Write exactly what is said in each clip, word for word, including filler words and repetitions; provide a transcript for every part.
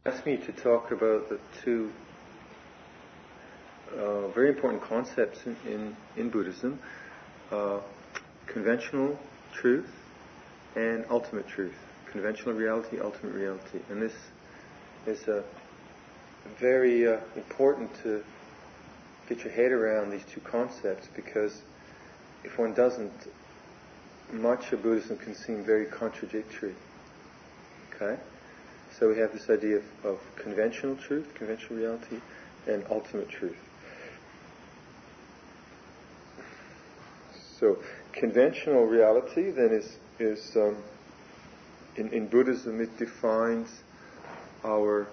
Asked me to talk about the two uh, very important concepts in, in, in Buddhism, uh, conventional truth and ultimate truth. Conventional reality, ultimate reality. And this is uh, very uh, important to get your head around these two concepts, because if one doesn't, much of Buddhism can seem very contradictory. Okay? So we have this idea of, of conventional truth, conventional reality, and ultimate truth. So conventional reality then is, is um, in, in Buddhism it defines our,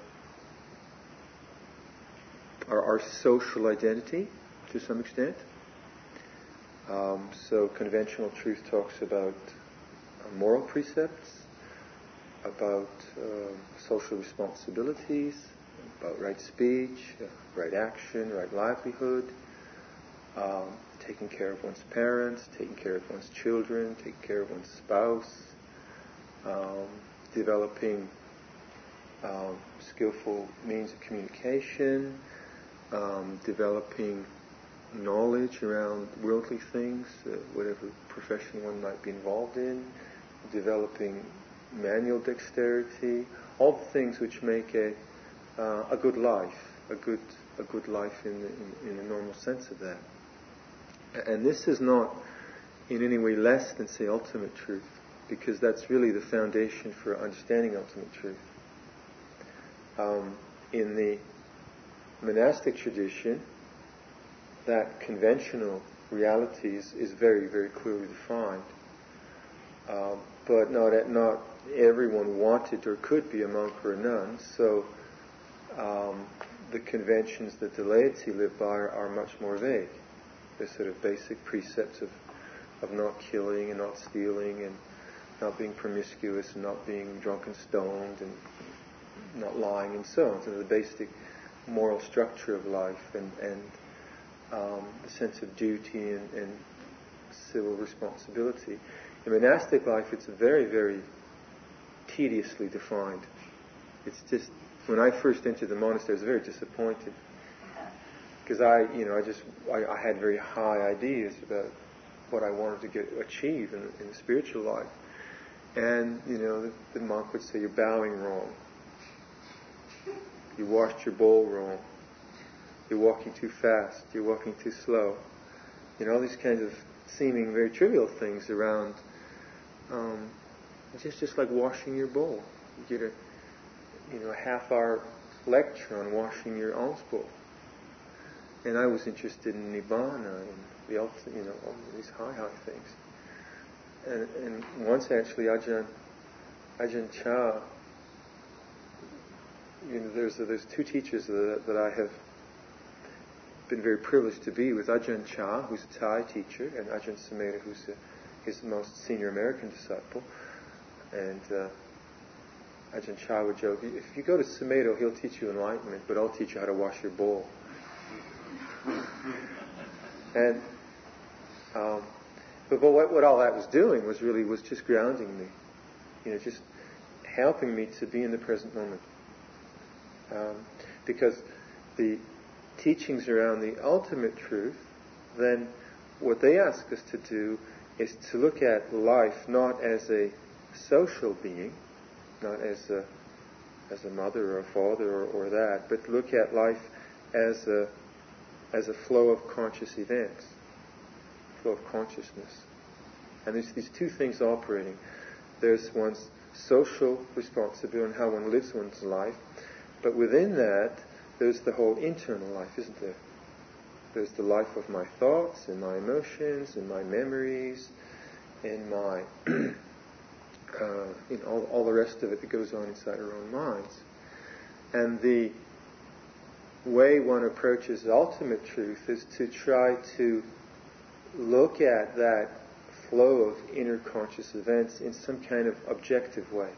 our, our social identity to some extent. Um, so conventional truth talks about uh, moral precepts, about uh, social responsibilities, about right speech, uh, right action, right livelihood, um, taking care of one's parents, taking care of one's children, taking care of one's spouse, um, developing um, skillful means of communication, um, developing knowledge around worldly things, uh, whatever profession one might be involved in, developing manual dexterity, all the things which make a uh, a good life, a good a good life in the, in, in the normal sense of that. And this is not in any way less than, say, ultimate truth, because that's really the foundation for understanding ultimate truth. Um, in the monastic tradition, that conventional reality is, is very, very clearly defined. Um, but not not everyone wanted or could be a monk or a nun, so um, the conventions that the laity live by are, are much more vague. They're sort of basic precepts of, of not killing and not stealing and not being promiscuous and not being drunk and stoned and not lying and so on. So the basic moral structure of life and, and um, the sense of duty and, and civil responsibility. In monastic life, it's very, very tediously defined. It's just, when I first entered the monastery, I was very disappointed. Because I, you know, I just, I, I had very high ideas about what I wanted to get, achieve in, in the spiritual life. And, you know, the, the monk would say, you're bowing wrong. You washed your bowl wrong. You're walking too fast. You're walking too slow. You know, all these kinds of seeming very trivial things around. Um, it's just, just like washing your bowl. You get a, you know, a half-hour lecture on washing your alms bowl. And I was interested in Nibbana and the ultimate, you know, all these high, high things. And, and once actually, Ajahn, Ajahn Chah, you know, there's there's two teachers that, that I have been very privileged to be with. Ajahn Chah, who's a Thai teacher, and Ajahn Sumedho, who's a, his most senior American disciple. And uh, Ajahn Chah would joke, if you go to Sumedho, he'll teach you enlightenment, but I'll teach you how to wash your bowl. And um, but, but what, what all that was doing was really was just grounding me, you know, just helping me to be in the present moment. Um, because the teachings around the ultimate truth, then what they ask us to do is to look at life not as a social being, not as a as a mother or a father or, or that, but look at life as a as a flow of conscious events, flow of consciousness. And there's these two things operating. There's one's social responsibility and how one lives one's life, but within that, there's the whole internal life, isn't there? There's the life of my thoughts and my emotions and my memories and my, uh, you know, all, all the rest of it that goes on inside our own minds. And the way one approaches ultimate truth is to try to look at that flow of inner conscious events in some kind of objective way.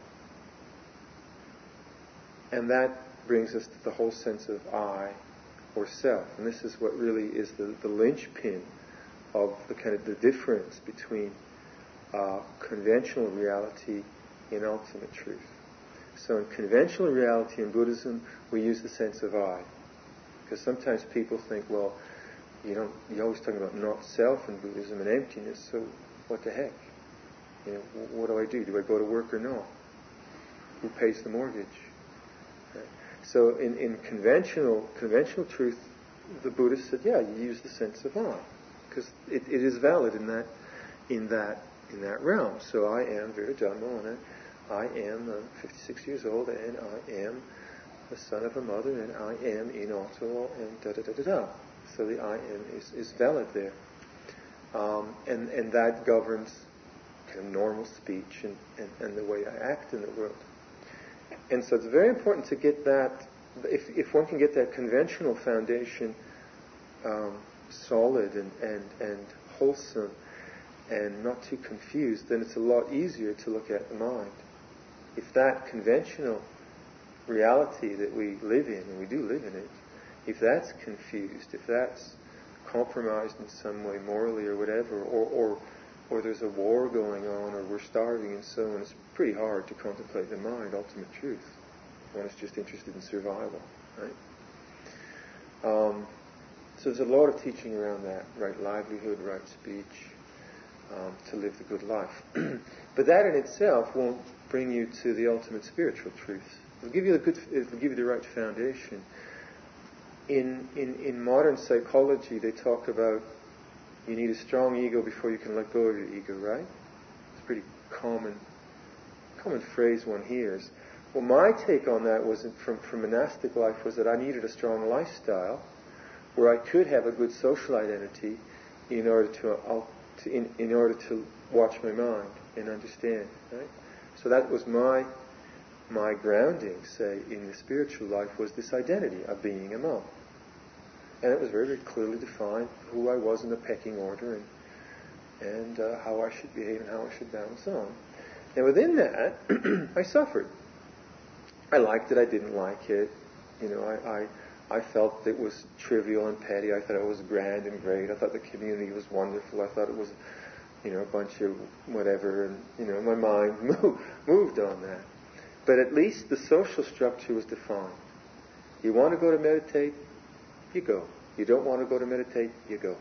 And that brings us to the whole sense of I or self. And this is what really is the, the linchpin of the kind of the difference between uh, conventional reality and ultimate truth. So in conventional reality in Buddhism, we use the sense of I. Because sometimes people think, well, you know, you're always talking about not self in Buddhism and emptiness, so what the heck? You know, what do I do? Do I go to work or not? Who pays the mortgage? Right? So in, in conventional conventional truth, the Buddhist said, yeah, you use the sense of I, because it, it is valid in that in that in that realm. So I am Viradhamma, and I am uh, fifty-six years old, and I am the son of a mother, and I am in auto, and da da da da da. So the I am is, is valid there, um, and and that governs kind of normal speech and, and, and the way I act in the world. And so it's very important to get that, if if one can get that conventional foundation um, solid and, and, and wholesome and not too confused, then it's a lot easier to look at the mind. If that conventional reality that we live in, and we do live in it, if that's confused, if that's compromised in some way morally or whatever, or, or or there's a war going on, or we're starving and so on, it's pretty hard to contemplate the mind, ultimate truth. One is just interested in survival, right? Um, so there's a lot of teaching around that, right livelihood, right speech, um, to live the good life. But that in itself won't bring you to the ultimate spiritual truth. It'll give you the good, it'll give you the right foundation. In, in, in modern psychology, they talk about you need a strong ego before you can let go of your ego, right? It's a pretty common, common phrase one hears. Well, my take on that was from, from monastic life was that I needed a strong lifestyle where I could have a good social identity in order to, uh, to in, in order to watch my mind and understand, right? So that was my my grounding, say, in the spiritual life was this identity of being a monk. And it was very, very clearly defined who I was in the pecking order and and uh, how I should behave and how I should balance on. And within that, I suffered. I liked it, I didn't like it. You know, I, I I felt it was trivial and petty. I thought it was grand and great. I thought the community was wonderful. I thought it was, you know, a bunch of whatever. And, you know, my mind moved, moved on that. But at least the social structure was defined. You want to go to meditate? You go. You don't want to go to meditate? You go.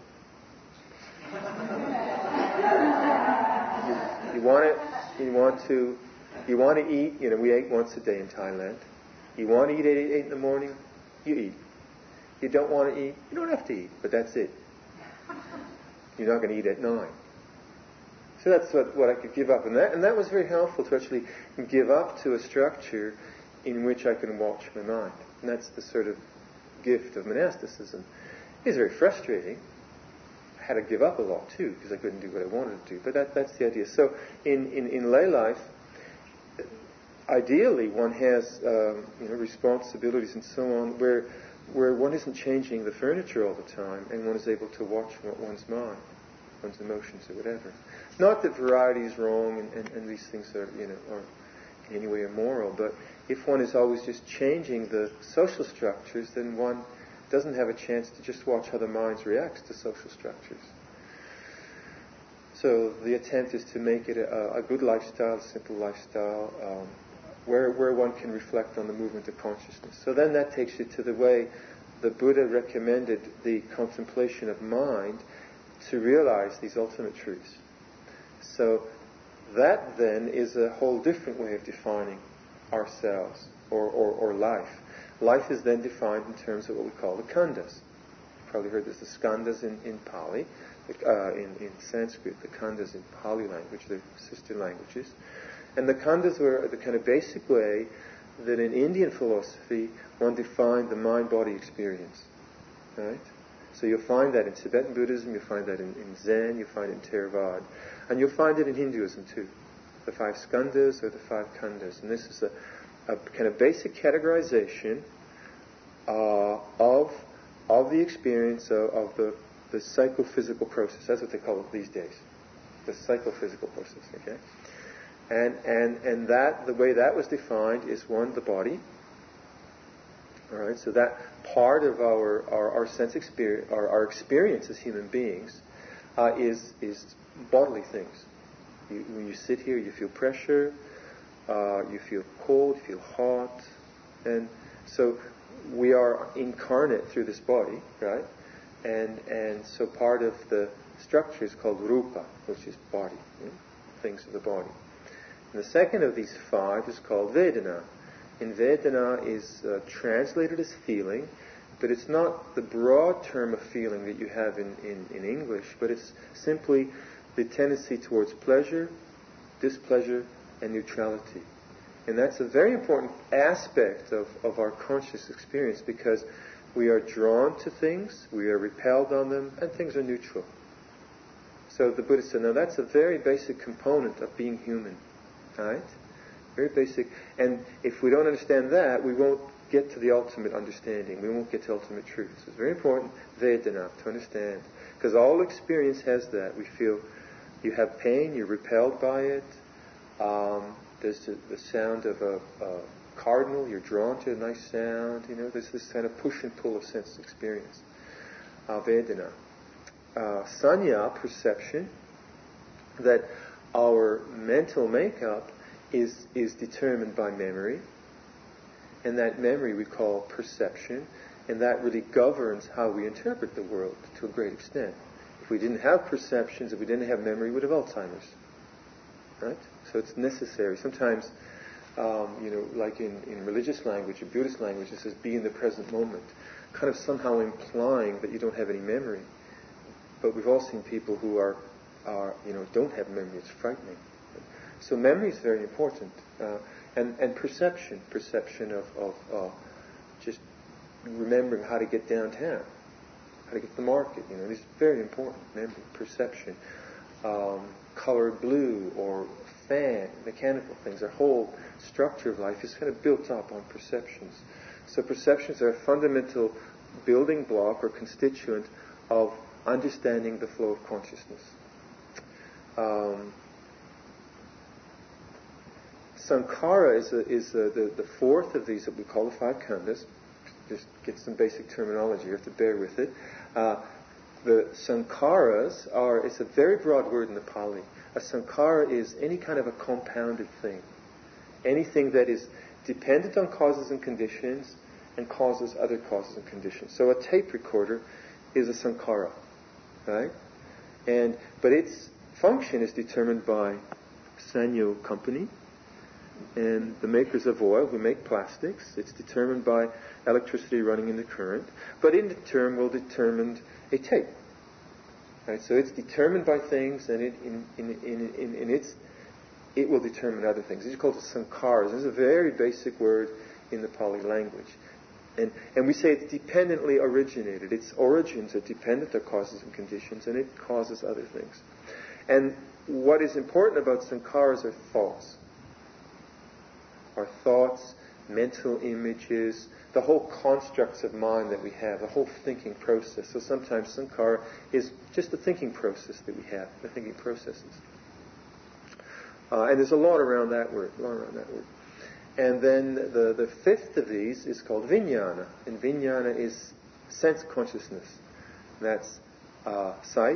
you, you want it? You want to? You want to eat? You know, we ate once a day in Thailand. You want to eat at eight in the morning? You eat. You don't want to eat? You don't have to eat. But that's it. You're not going to eat at nine. So that's what, what I could give up, and that and that was very helpful to actually give up to a structure in which I can watch my mind. And that's the sort of gift of monasticism. It's very frustrating. I had to give up a lot too because I couldn't do what I wanted to do. But that that's the idea. So in, in, in lay life, ideally one has um, you know responsibilities and so on where where one isn't changing the furniture all the time and one is able to watch one's mind, one's emotions or whatever. Not that variety is wrong and, and, and these things are you know are in any way immoral, but if one is always just changing the social structures, then one doesn't have a chance to just watch how the mind reacts to social structures. So the attempt is to make it a, a good lifestyle, a simple lifestyle, um, where where one can reflect on the movement of consciousness. So then that takes you to the way the Buddha recommended the contemplation of mind to realize these ultimate truths. So that then is a whole different way of defining ourselves or, or, or life. Life is then defined in terms of what we call the khandhas. You've probably heard this, the skandhas in, in Pali, uh, in, in Sanskrit, the khandhas in Pali language, the sister languages. And the khandhas were the kind of basic way that in Indian philosophy one defined the mind-body experience. Right? So you'll find that in Tibetan Buddhism, you'll find that in, in Zen, you'll find it in Theravada, and you'll find it in Hinduism too. The five skandhas or the five khandhas. And this is a, a kind of basic categorization uh, of of the experience of, of the, the psychophysical process. That's what they call it these days. The psychophysical process, okay? And and and that the way that was defined is one, the body. All right, so that part of our our, our sense experience, our, our experience as human beings, uh, is is bodily things. You, when you sit here, you feel pressure. uh, you feel cold, you feel hot, and so we are incarnate through this body, right? And and so part of the structure is called rupa, which is body, you know, things of the body. And the second of these five is called Vedana. And Vedana is uh, translated as feeling, but it's not the broad term of feeling that you have in, in, in English, but it's simply the tendency towards pleasure, displeasure, and neutrality. And that's a very important aspect of, of our conscious experience, because we are drawn to things, we are repelled on them, and things are neutral. So the Buddha said, now that's a very basic component of being human, right? Very basic. And if we don't understand that, we won't get to the ultimate understanding. We won't get to ultimate truth. So it's very important, Vedana, to understand. Because all experience has that. We feel you have pain, you're repelled by it. Um, there's the, the sound of a, a cardinal, you're drawn to a nice sound. You know, there's this kind of push and pull of sense experience. Uh, Vedana. Uh, sanya, perception, that our mental makeup is is determined by memory, and that memory we call perception, and that really governs how we interpret the world to a great extent. If we didn't have perceptions, if we didn't have memory, we would have Alzheimer's, right? So it's necessary. Sometimes, um, you know, like in, in religious language, or Buddhist language, it says be in the present moment, kind of somehow implying that you don't have any memory. But we've all seen people who are, are you know, don't have memory. It's frightening. So memory is very important, uh, and and perception, perception of of uh, just remembering how to get downtown, how to get to the market. You know, it's very important. Memory, perception, um, color blue or fan, mechanical things. Our whole structure of life is kind of built up on perceptions. So perceptions are a fundamental building block or constituent of understanding the flow of consciousness. Um, Sankhara is, a, is a, the, the fourth of these that we call the five khandhas. Just get some basic terminology. You have to bear with it. Uh, the sankharas are, it's a very broad word in the Pali. A sankhara is any kind of a compounded thing. Anything that is dependent on causes and conditions and causes other causes and conditions. So a tape recorder is a sankhara, right? And but its function is determined by Sanyo Company and the makers of oil who make plastics. It's determined by electricity running in the current, but in the term will determine a tape. Right? So it's determined by things, and it in in in, in, in its it will determine other things. It's called sankharas. It's a very basic word in the Pali language. And and we say it's dependently originated. Its origins are dependent on causes and conditions, and it causes other things. And what is important about sankharas are thoughts. Our thoughts, mental images, the whole constructs of mind that we have, the whole thinking process. So sometimes sankhara is just the thinking process that we have, the thinking processes. Uh, and there's a lot around that word, a lot around that word. And then the, the fifth of these is called vijnana. And vijnana is sense consciousness. That's uh, sight,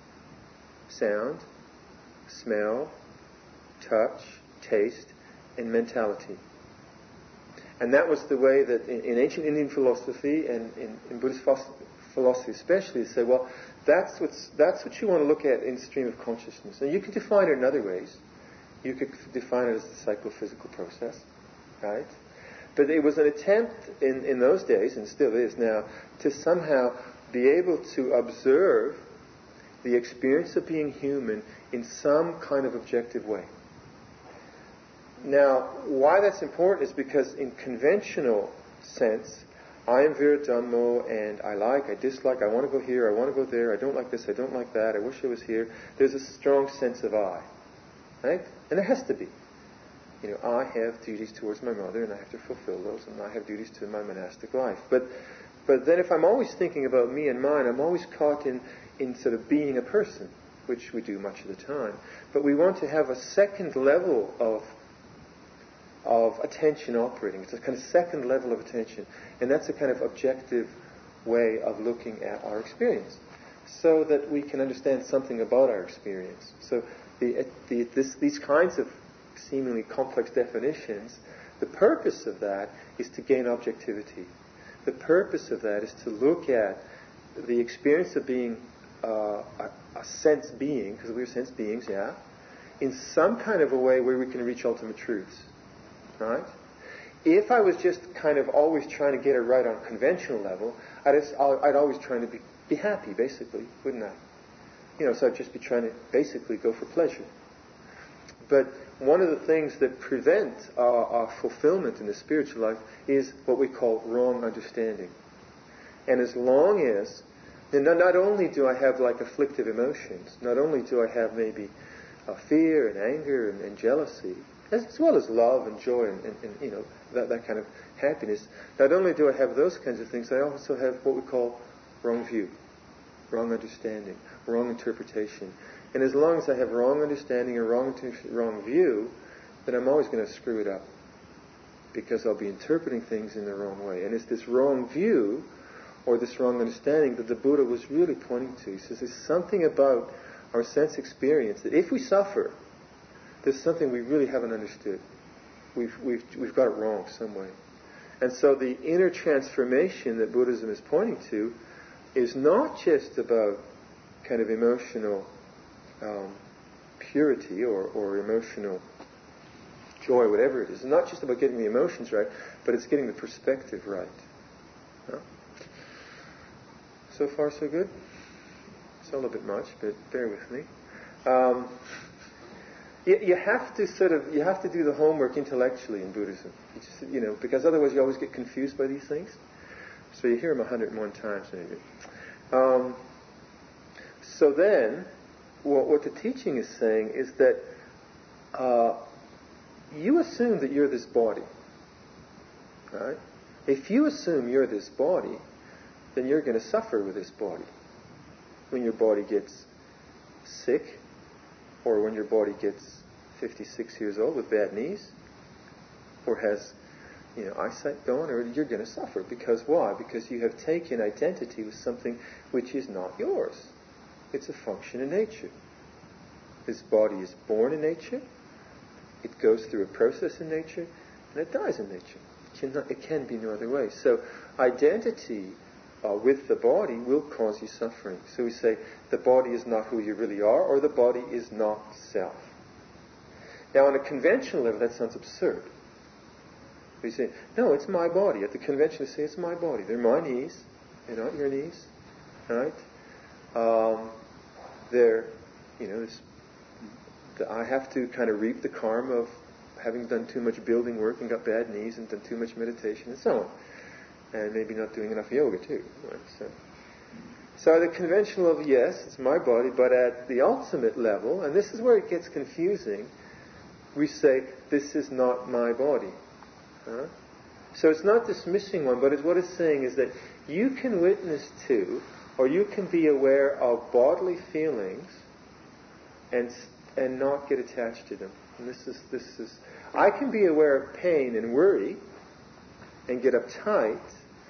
sound, smell, touch, taste, and mentality. And that was the way that in, in ancient Indian philosophy and in, in Buddhist philosophy especially, they say, well, that's, what's, that's what you want to look at in stream of consciousness. And you can define it in other ways. You could define it as the psychophysical process, right? But it was an attempt in, in those days, and still is now, to somehow be able to observe the experience of being human in some kind of objective way. Now, why that's important is because in conventional sense, I am Viradhammo, and I like, I dislike, I want to go here, I want to go there, I don't like this, I don't like that, I wish I was here. There's a strong sense of I, right? And there has to be. You know, I have duties towards my mother, and I have to fulfill those, and I have duties to my monastic life. But but then if I'm always thinking about me and mine, I'm always caught in, in sort of being a person, which we do much of the time. But we want to have a second level of of attention operating. It's a kind of second level of attention. And that's a kind of objective way of looking at our experience, so that we can understand something about our experience. So the, the, this, these kinds of seemingly complex definitions, the purpose of that is to gain objectivity. The purpose of that is to look at the experience of being uh, a, a sense being, because we're sense beings, yeah, in some kind of a way where we can reach ultimate truths. Right? If I was just kind of always trying to get it right on a conventional level, I'd, just, I'd always trying to be, be happy, basically, wouldn't I? You know, so I'd just be trying to basically go for pleasure. But one of the things that prevent our, our fulfillment in the spiritual life is what we call wrong understanding. And as long as, then not, not only do I have like afflictive emotions, not only do I have maybe uh, fear and anger and, and jealousy, as, as well as love and joy and, and, and you know that, that kind of happiness, not only do I have those kinds of things, I also have what we call wrong view, wrong understanding, wrong interpretation. And as long as I have wrong understanding and wrong, wrong view, then I'm always going to screw it up. Because I'll be interpreting things in the wrong way. And it's this wrong view, or this wrong understanding, that the Buddha was really pointing to. He says there's something about our sense experience that if we suffer, there's something we really haven't understood. We've, we've, we've got it wrong some way. And so the inner transformation that Buddhism is pointing to is not just about kind of emotional Um, purity or, or emotional joy, whatever it is. It's not just about getting the emotions right, but it's getting the perspective right. Huh? So far, so good? It's a little bit much, but bear with me. Um, you, you have to sort of, you have to do the homework intellectually in Buddhism. You just, you know, because otherwise you always get confused by these things. So you hear them a hundred and one times maybe. Um, so then, What, what the teaching is saying is that uh, you assume that you're this body. Right? If you assume you're this body, then you're going to suffer with this body. When your body gets sick, or when your body gets fifty-six years old with bad knees, or has you know, eyesight gone, or you're going to suffer. Because why? Because you have taken identity with something which is not yours. It's a function in nature. This body is born in nature, it goes through a process in nature, and it dies in nature. It, cannot, it can be no other way. So identity uh, with the body will cause you suffering. So we say the body is not who you really are, or the body is not self. Now on a conventional level that sounds absurd. We say, no, it's my body. At the convention we say it's my body. They're my knees. They're not your knees. Right? Um, they're, you know, it's, I have to kind of reap the karma of having done too much building work and got bad knees and done too much meditation and so on. And maybe not doing enough yoga too. Right? So, so at the conventional level, yes, it's my body, but at the ultimate level, and this is where it gets confusing, we say, this is not my body. Huh? So it's not dismissing one, but it's, what it's saying is that you can witness to, or you can be aware of bodily feelings and and not get attached to them. And this is this is I can be aware of pain and worry and get uptight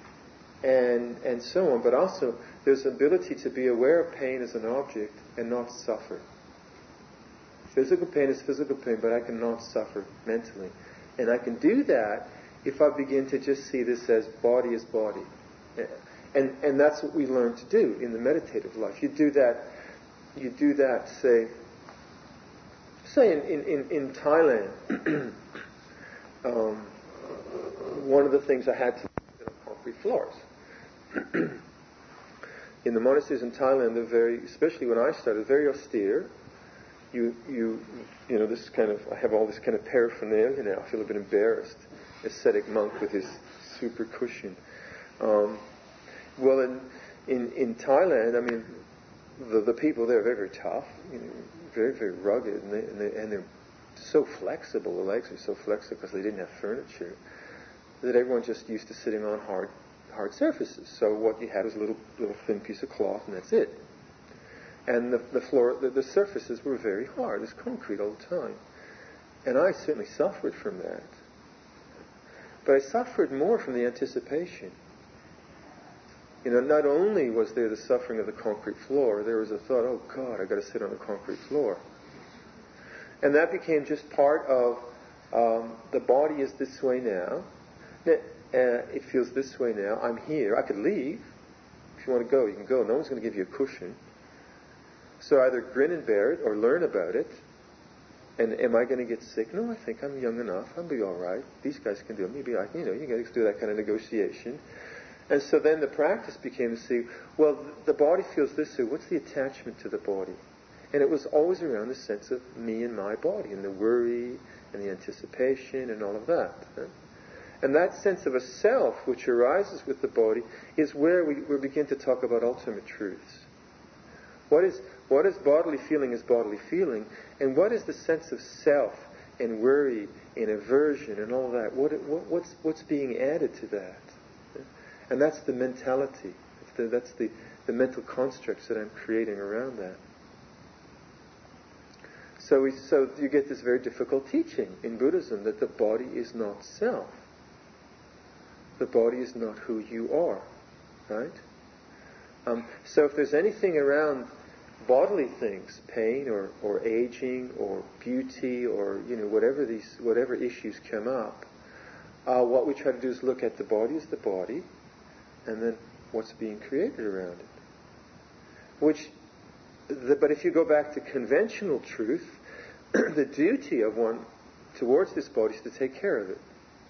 and and so on, but also there's ability to be aware of pain as an object and not suffer. Physical pain is physical pain, but I cannot suffer mentally. And I can do that if I begin to just see this as body is body. And and that's what we learn to do in the meditative life. You do that you do that, say Say in, in, in Thailand, um, one of the things I had to do on concrete floors. In the monasteries in Thailand, they're very, especially when I started, very austere. You you you know, this kind of, I have all this kind of paraphernalia now. I feel a bit embarrassed. Ascetic monk with his super cushion. Um, well, in, in in Thailand, I mean, the the people there are very very tough. You know, very, very rugged, and, they, and, they, and they're so flexible. The legs are so flexible because they didn't have furniture that everyone just used to sitting on hard, hard surfaces. So what you had was a little, little thin piece of cloth, and that's it. And the, the floor, the, the surfaces were very hard. It's concrete all the time, and I certainly suffered from that. But I suffered more from the anticipation. You know, not only was there the suffering of the concrete floor, there was a thought, oh God, I've got to sit on the concrete floor. And that became just part of um, the body is this way now. Uh, it feels this way now. I'm here. I could leave. If you want to go, you can go. No one's going to give you a cushion. So either grin and bear it or learn about it. And am I going to get sick? No, I think I'm young enough. I'll be all right. These guys can do it. Maybe I, you know, you guys do that kind of negotiation. And so then the practice became to see, well, the body feels this way. What's the attachment to the body? And it was always around the sense of me and my body, and the worry, and the anticipation, and all of that. And that sense of a self which arises with the body is where we, we begin to talk about ultimate truths. What is what is bodily feeling is bodily feeling, and what is the sense of self and worry and aversion and all that? What, what what's what's being added to that? And that's the mentality. That's the, that's the, the mental constructs that I'm creating around that. So we so you get this very difficult teaching in Buddhism that the body is not self. The body is not who you are, right? Um, so if there's anything around bodily things, pain or, or aging or beauty or you know whatever these whatever issues come up, uh, what we try to do is look at the body as the body, and then what's being created around it. Which, the, but if you go back to conventional truth, the duty of one towards this body is to take care of it.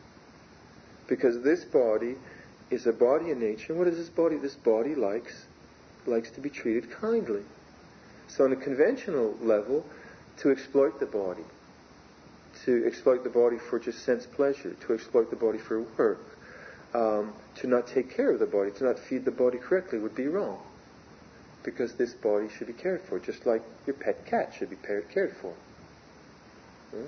Because this body is a body in nature. And what is this body? This body likes likes to be treated kindly. So on a conventional level, to exploit the body, to exploit the body for just sense pleasure, to exploit the body for work, um, to not take care of the body, to not feed the body correctly would be wrong. Because this body should be cared for, just like your pet cat should be cared for. Hmm?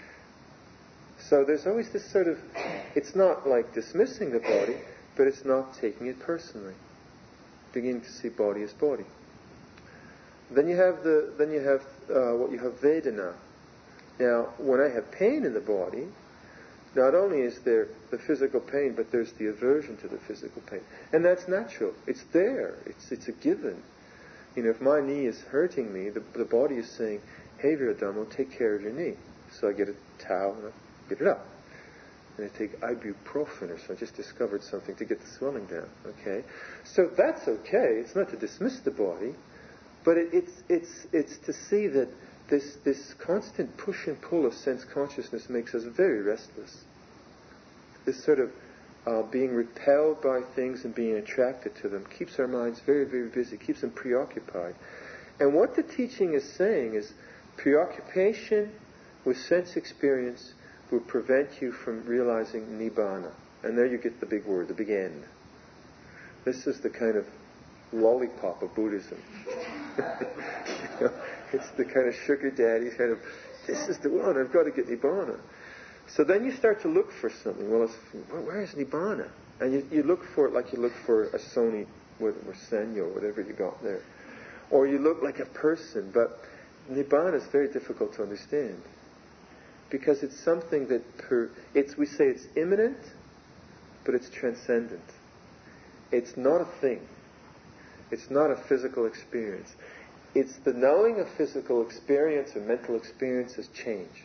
So there's always this sort of, it's not like dismissing the body, but it's not taking it personally. Beginning to see body as body. Then you have the, then you have uh, what you have Vedana. Now, when I have pain in the body, not only is there the physical pain, but there's the aversion to the physical pain, and that's natural. It's there. It's it's a given. You know, if my knee is hurting me, the the body is saying, "Hey, Viradhammo, take care of your knee." So I get a towel and I get it up. And I take ibuprofen or so. I just discovered something to get the swelling down. Okay, so that's okay. It's not to dismiss the body, but it, it's it's it's to see that this this constant push and pull of sense consciousness makes us very restless. This sort of uh, being repelled by things and being attracted to them keeps our minds very very busy, keeps them preoccupied. And what the teaching is saying is preoccupation with sense experience will prevent you from realizing Nibbana. And there you get the big word, the big end. This is the kind of lollipop of Buddhism. You know, it's the kind of sugar daddy kind of, this is the one, I've got to get Nibbana. So then you start to look for something. Well, it's, well where is Nibbana? And you, you look for it like you look for a Sony or Senyo, whatever you got there. Or you look like a person, but Nibbana is very difficult to understand. Because it's something that, per, it's we say it's immanent, but it's transcendent. It's not a thing. It's not a physical experience. It's the knowing of physical experience or mental experience as change.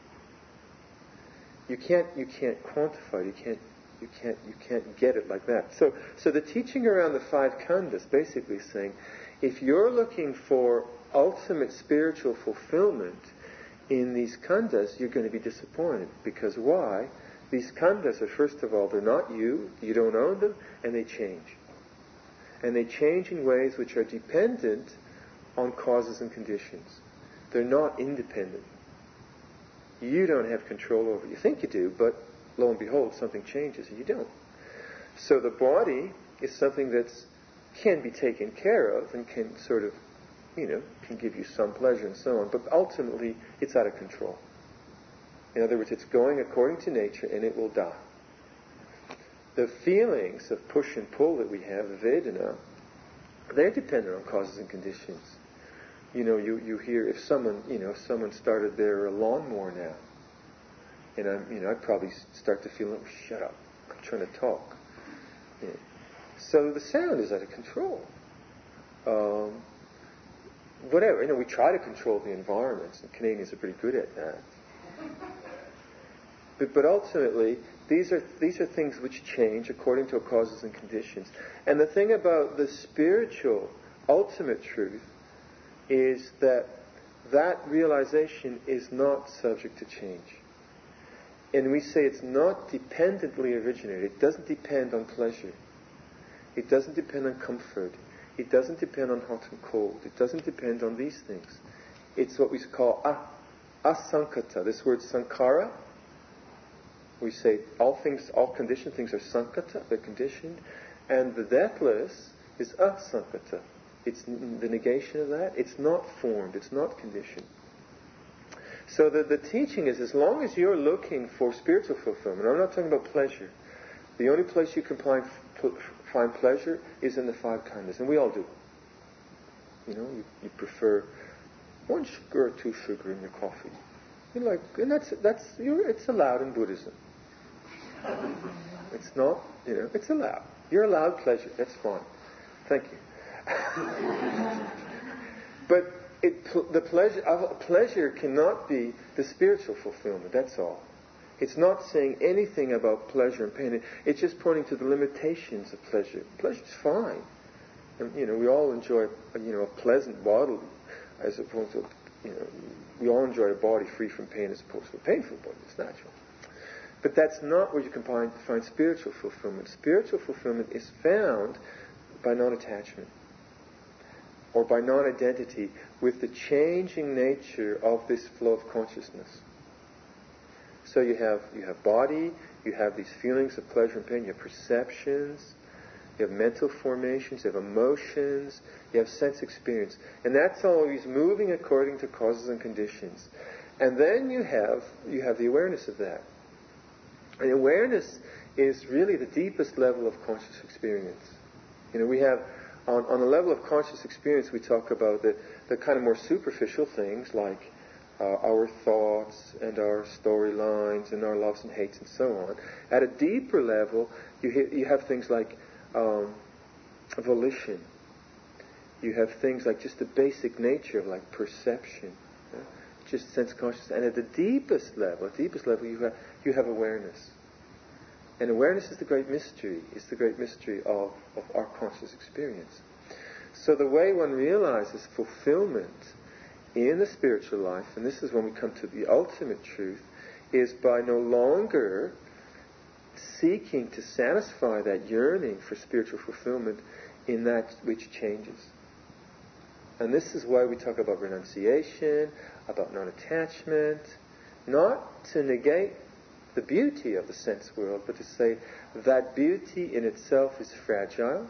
You can't you can't quantify it. You can't you can't you can't get it like that. So so the teaching around the five khandhas basically is saying, if you're looking for ultimate spiritual fulfillment in these khandhas, you're going to be disappointed. Because why? These khandhas are, first of all, they're not you, you don't own them, and they change. And they change in ways which are dependent on causes and conditions. They're not independent. You don't have control over it. You think you do, but lo and behold, something changes and you don't. So the body is something that can be taken care of and can sort of, you know, can give you some pleasure and so on, but ultimately it's out of control. In other words, it's going according to nature and it will die. The feelings of push and pull that we have, Vedana, they're dependent on causes and conditions. You know, you, you hear if someone, you know, if someone started their lawnmower now, and I'm, you know, I'd probably start to feel, oh, shut up, I'm trying to talk. You know. So the sound is out of control. Um, whatever. You know, we try to control the environments, and Canadians are pretty good at that. But, but ultimately, these are these are things which change according to causes and conditions. And the thing about the spiritual ultimate truth is that that realization is not subject to change. And we say it's not dependently originated. It doesn't depend on pleasure. It doesn't depend on comfort. It doesn't depend on hot and cold. It doesn't depend on these things. It's what we call a, asankata. This word sankara, we say all things, all conditioned things are sankata, they're conditioned. And the deathless is asankata. It's the negation of that. It's not formed. It's not conditioned. So the, the teaching is, as long as you're looking for spiritual fulfillment, I'm not talking about pleasure. The only place you can find, find pleasure is in the five kindness, and we all do. You know, you, you prefer one sugar or two sugar in your coffee. You like, and that's that's you're, it's allowed in Buddhism. It's not, you know, it's allowed. You're allowed pleasure. That's fine. Thank you. But it, the pleasure, pleasure cannot be the spiritual fulfillment. That's all. It's not saying anything about pleasure and pain. It's just pointing to the limitations of pleasure. Pleasure's fine, and you know we all enjoy, you know, a pleasant body, as opposed to, you know, we all enjoy a body free from pain as opposed to a painful body. It's natural. But that's not where you can find, find spiritual fulfillment. Spiritual fulfillment is found by non-attachment, or by non-identity with the changing nature of this flow of consciousness. So you have you have body, you have these feelings of pleasure and pain, you have perceptions, you have mental formations, you have emotions, you have sense experience. And that's always moving according to causes and conditions. And then you have you have the awareness of that. And awareness is really the deepest level of conscious experience. You know, we have On, on the level of conscious experience, we talk about the, the kind of more superficial things like uh, our thoughts and our storylines and our loves and hates and so on. At a deeper level, you, ha- you have things like um, volition. You have things like just the basic nature of like perception, yeah? Just sense consciousness. And at the deepest level, at the deepest level, you have you have awareness. And awareness is the great mystery. It's the great mystery of, of our conscious experience. So the way one realizes fulfillment in the spiritual life, and this is when we come to the ultimate truth, is by no longer seeking to satisfy that yearning for spiritual fulfillment in that which changes. And this is why we talk about renunciation, about non-attachment, not to negate the beauty of the sense world, but to say that beauty in itself is fragile,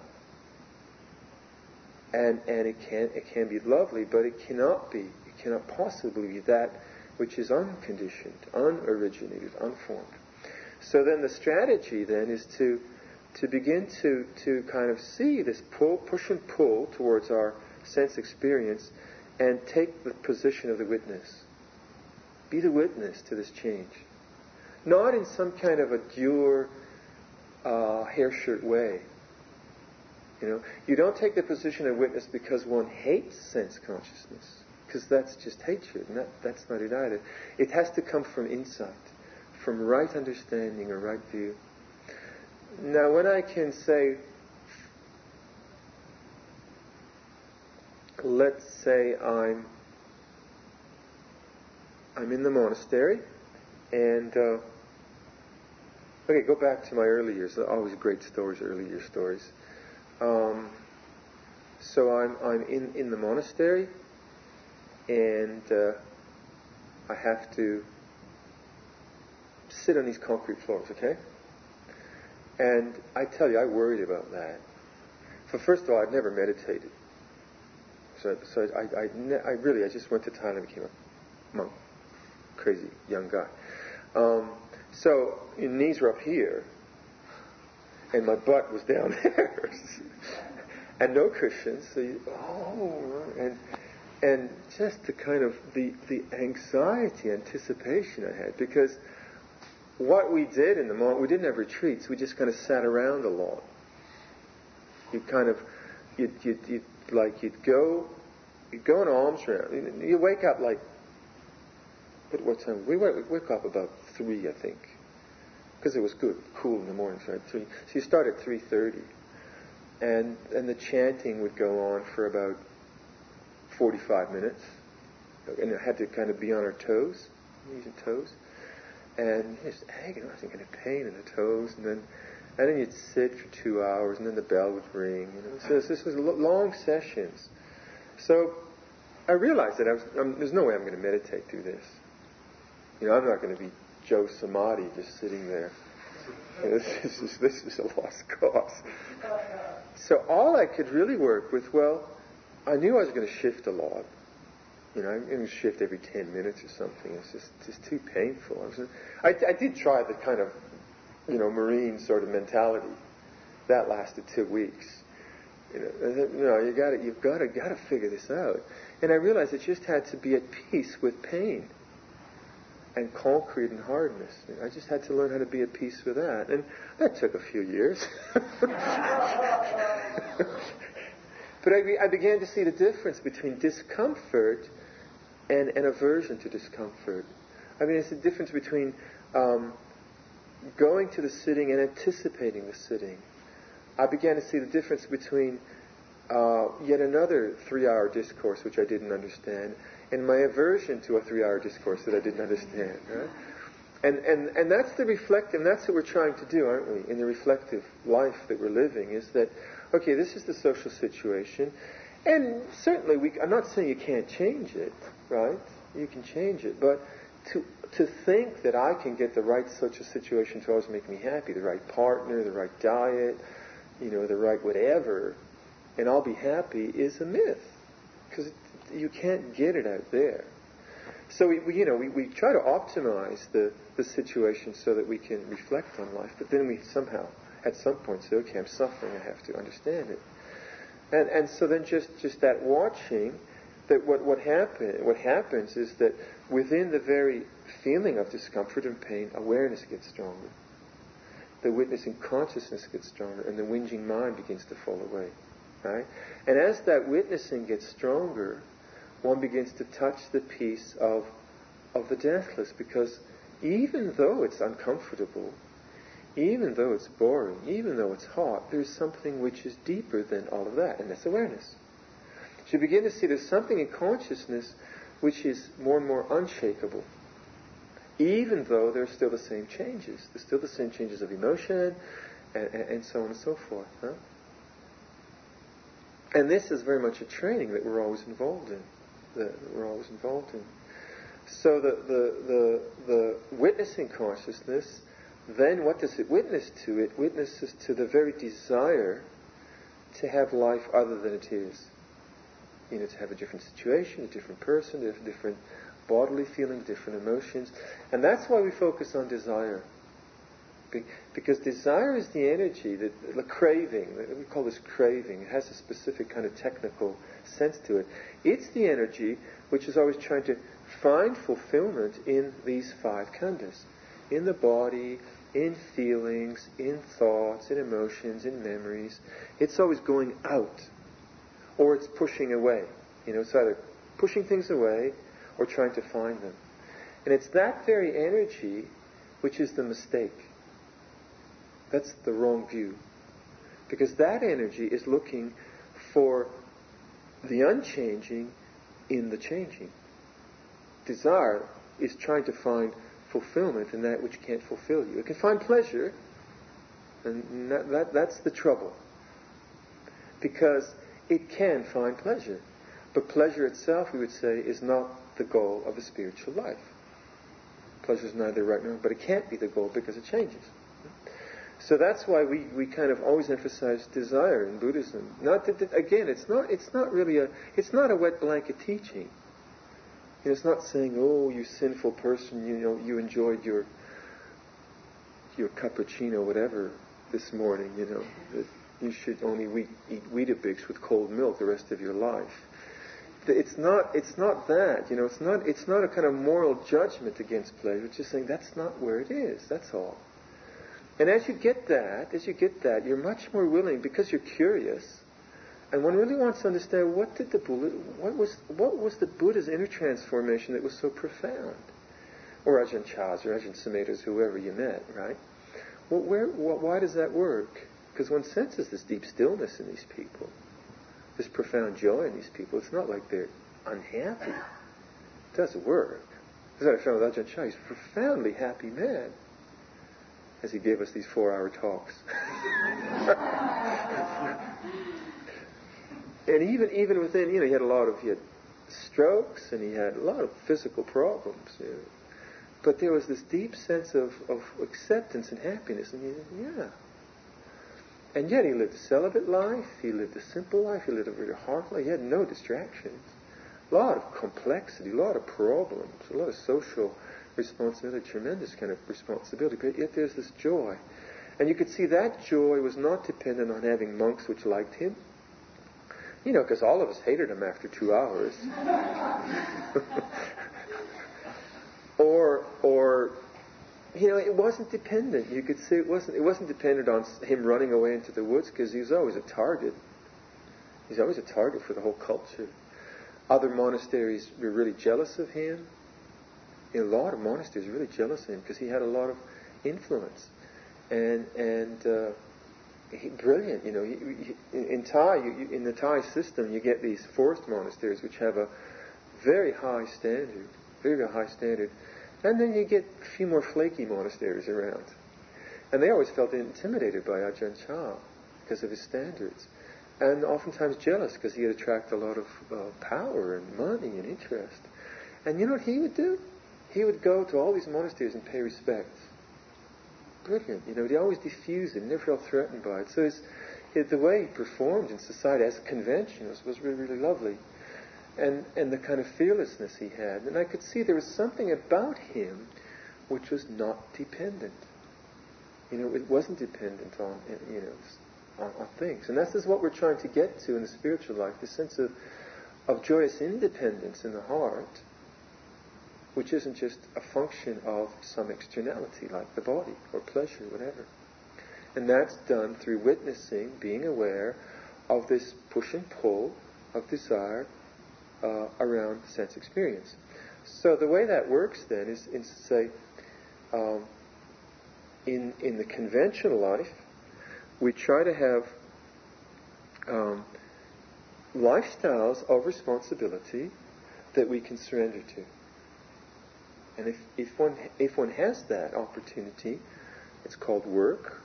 and and it can it can be lovely, but it cannot be, it cannot possibly be that which is unconditioned, unoriginated, unformed. So then the strategy then is to to begin to to kind of see this pull, push and pull towards our sense experience, and take the position of the witness. Be the witness to this change. Not in some kind of a dour, uh, hair shirt way. You know, you don't take the position of witness because one hates sense consciousness, because that's just hatred, and that, that's not it either. It has to come from insight, from right understanding or right view. Now, when I can say, let's say I'm I'm in the monastery, and uh, okay, go back to my early years. Always great stories, early year stories. Um, so I'm I'm in, in the monastery, and uh, I have to sit on these concrete floors, okay? And I tell you, I worried about that. For first of all, I'd never meditated. So, so I, I, ne- I really, I just went to Thailand and became a monk. Crazy young guy. Um, so your knees were up here, and my butt was down there, and no cushions. So you, oh, and and just the kind of the the anxiety, anticipation I had, because what we did in the moment, we didn't have retreats. We just kind of sat around a lot. You kind of, you'd, you'd, you'd like you'd go you go in alms round. You wake up like, what, what time? We wake, we wake up about three, I think, because it was good, cool in the morning. So at three. So you start at three thirty, and and the chanting would go on for about forty-five minutes, and it had to kind of be on our toes, knees and toes, and just agonizing kind of pain in the toes, and then and then you'd sit for two hours, and then the bell would ring. You know, so this was long sessions. So I realized that I was, um, there's no way I'm going to meditate through this. You know, I'm not going to be Joe Samadhi just sitting there. You know, this is this is a lost cause. So all I could really work with, well, I knew I was going to shift a lot. You know, I'm going to shift every ten minutes or something. It's just just too painful. I, was, I, I did try the kind of, you know, Marine sort of mentality. That lasted two weeks. You know, I thought, no, you got to, you've got to, got to figure this out. And I realized it just had to be at peace with pain and concrete and hardness. I just had to learn how to be at peace with that, and that took a few years. But I, be, I began to see the difference between discomfort and an aversion to discomfort. I mean, it's the difference between um, going to the sitting and anticipating the sitting. I began to see the difference between uh, yet another three-hour discourse which I didn't understand, and my aversion to a three-hour discourse that I didn't understand. Right? And and and that's the reflective. And that's what we're trying to do, aren't we? In the reflective life that we're living, is that okay? This is the social situation, and certainly we. I'm not saying you can't change it, right? You can change it, but to to think that I can get the right social situation to always make me happy, the right partner, the right diet, you know, the right whatever, and I'll be happy is a myth, because you can't get it out there. So we, we you know, we, we try to optimize the, the situation so that we can reflect on life, but then we somehow, at some point, say, okay, I'm suffering, I have to understand it. And and so then just, just that watching, that what, what happen, what happens is that within the very feeling of discomfort and pain, awareness gets stronger. The witnessing consciousness gets stronger, and the whinging mind begins to fall away. Right? And as that witnessing gets stronger, one begins to touch the peace of of the deathless, because even though it's uncomfortable, even though it's boring, even though it's hot, there's something which is deeper than all of that, and that's awareness. So you begin to see there's something in consciousness which is more and more unshakable, even though there's still the same changes. There's still the same changes of emotion, and, and, and so on and so forth. Huh? And this is very much a training that we're always involved in. That we're always involved in. So the, the, the, the witnessing consciousness, then what does it witness to? It witnesses to the very desire to have life other than it is. You know, to have a different situation, a different person, a different bodily feeling, different emotions. And that's why we focus on desire. Because desire is the energy, the, the craving, we call this craving. It has a specific kind of technical sense to it. It's the energy which is always trying to find fulfillment in these five khandhas. In the body, in feelings, in thoughts, in emotions, in memories. It's always going out. Or it's pushing away. You know, it's either pushing things away or trying to find them. And it's that very energy which is the mistake. That's the wrong view. Because that energy is looking for the unchanging in the changing. Desire is trying to find fulfillment in that which can't fulfill you. It can find pleasure, and that, that, that's the trouble. Because it can find pleasure. But pleasure itself, we would say, is not the goal of a spiritual life. Pleasure is neither right nor wrong, but it can't be the goal because it changes. So that's why we, we kind of always emphasize desire in Buddhism. Not that, that again, it's not it's not really a it's not a wet blanket teaching. You know, it's not saying, oh, you sinful person, you know, you enjoyed your your cappuccino, whatever, this morning. You know, that you should only eat, eat Weetabix with cold milk the rest of your life. It's not it's not that. You know, it's not it's not a kind of moral judgment against pleasure. It's just saying that's not where it is. That's all. And as you get that, as you get that, you're much more willing, because you're curious, And one really wants to understand what did the Buddha, what was what was the Buddha's inner transformation that was so profound, or Ajahn Chah's, or Ajahn Sumedho's, whoever you met, right? Well, where, wh- why does that work? Because one senses this deep stillness in these people, this profound joy in these people. It's not like they're unhappy. It doesn't work. As I found with Ajahn Chah, he's a profoundly happy man, as he gave us these four-hour talks. And even even within, you know, he had a lot of, he had strokes and he had a lot of physical problems, you know. But there was this deep sense of, of acceptance and happiness, and he said, yeah. And yet he lived a celibate life, he lived a simple life, he lived a very hard life, he had no distractions. A lot of complexity, a lot of problems, a lot of social responsibility, tremendous kind of responsibility, but yet there's this joy. And you could see that joy was not dependent on having monks which liked him. You know, because all of us hated him after two hours. or, or, you know, it wasn't dependent. You could say it wasn't. It wasn't dependent on him running away into the woods, because he was always a target. He's always a target for the whole culture. Other monasteries were really jealous of him. A lot of monasteries were really jealous of him because he had a lot of influence, and and. Uh, He, brilliant, you know. He, he, in Thai, you, you, in the Thai system, you get these forest monasteries which have a very high standard, very, very high standard, and then you get a few more flaky monasteries around, and they always felt intimidated by Ajahn Chah because of his standards, and oftentimes jealous because he had attracted a lot of uh, power and money and interest. And you know what he would do? He would go to all these monasteries and pay respects. Brilliant, you know, he always diffused it, never felt threatened by it. So his, his, the way he performed in society as a convention was, was really, really lovely. And and the kind of fearlessness he had. And I could see there was something about him which was not dependent. You know, it wasn't dependent on, you know, on, on things. And this is what we're trying to get to in the spiritual life, the sense of, of joyous independence in the heart, which isn't just a function of some externality like the body or pleasure, whatever. And that's done through witnessing, being aware of this push and pull of desire uh, around sense experience. So the way that works then is, is to say, um, in in the conventional life, we try to have um, lifestyles of responsibility that we can surrender to. And if, if one if one has that opportunity, it's called work,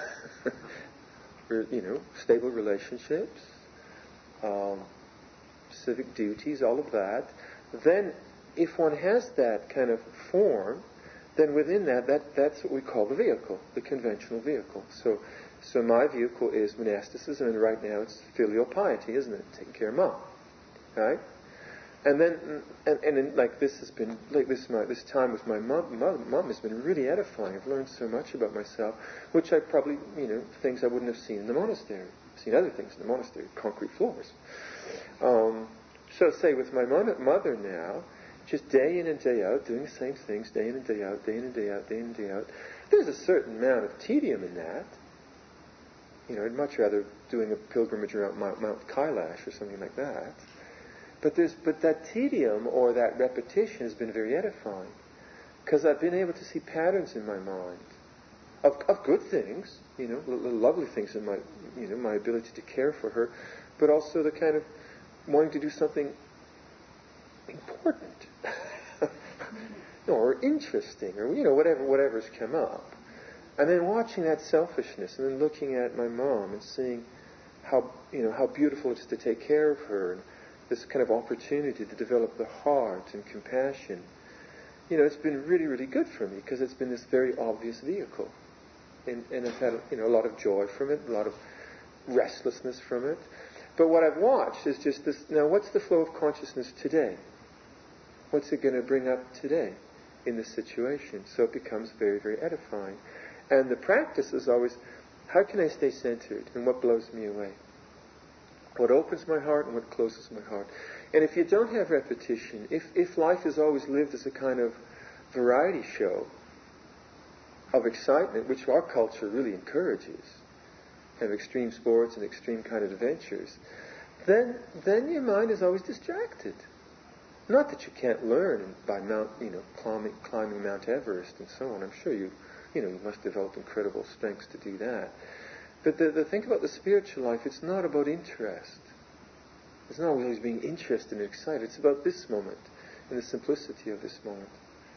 or, you know, stable relationships, um, civic duties, all of that. Then, if one has that kind of form, then within that, that that's what we call the vehicle, the conventional vehicle. So, so my vehicle is monasticism, and right now it's filial piety, isn't it? Taking care of mom, right? And then, and, and in, like this has been, like this my this time with my mom, mom, mom has been really edifying. I've learned so much about myself, which I probably, you know, things I wouldn't have seen in the monastery. I've seen other things in the monastery, concrete floors. Um, so, say with my mother now, just day in and day out, doing the same things, day in and day out, day in and day out, day in and day out. There's a certain amount of tedium in that. You know, I'd much rather doing a pilgrimage around Mount, Mount Kailash or something like that. But there's, but that tedium or that repetition has been very edifying, because I've been able to see patterns in my mind of, of good things, you know, lovely things in my, you know, my ability to care for her, but also the kind of wanting to do something important, or interesting, or you know, whatever, whatever's come up, and then watching that selfishness, and then looking at my mom and seeing how, you know, how beautiful it is to take care of her. And this kind of opportunity to develop the heart and compassion, you know, it's been really, really good for me because it's been this very obvious vehicle, and, and I've had, you know, a lot of joy from it, a lot of restlessness from it. But what I've watched is just this. Now, what's the flow of consciousness today? What's it going to bring up today in this situation? So it becomes very, very edifying. And the practice is always, how can I stay centered, and what blows me away? What opens my heart and what closes my heart. And if you don't have repetition, if, if life is always lived as a kind of variety show of excitement, which our culture really encourages, kind of extreme sports and extreme kind of adventures, then then your mind is always distracted. Not that you can't learn by Mount, you know, climbing, climbing Mount Everest and so on. I'm sure you, you know, you must develop incredible strengths to do that. But the, the thing about the spiritual life, it's not about interest. It's not always being interested and excited. It's about this moment and the simplicity of this moment.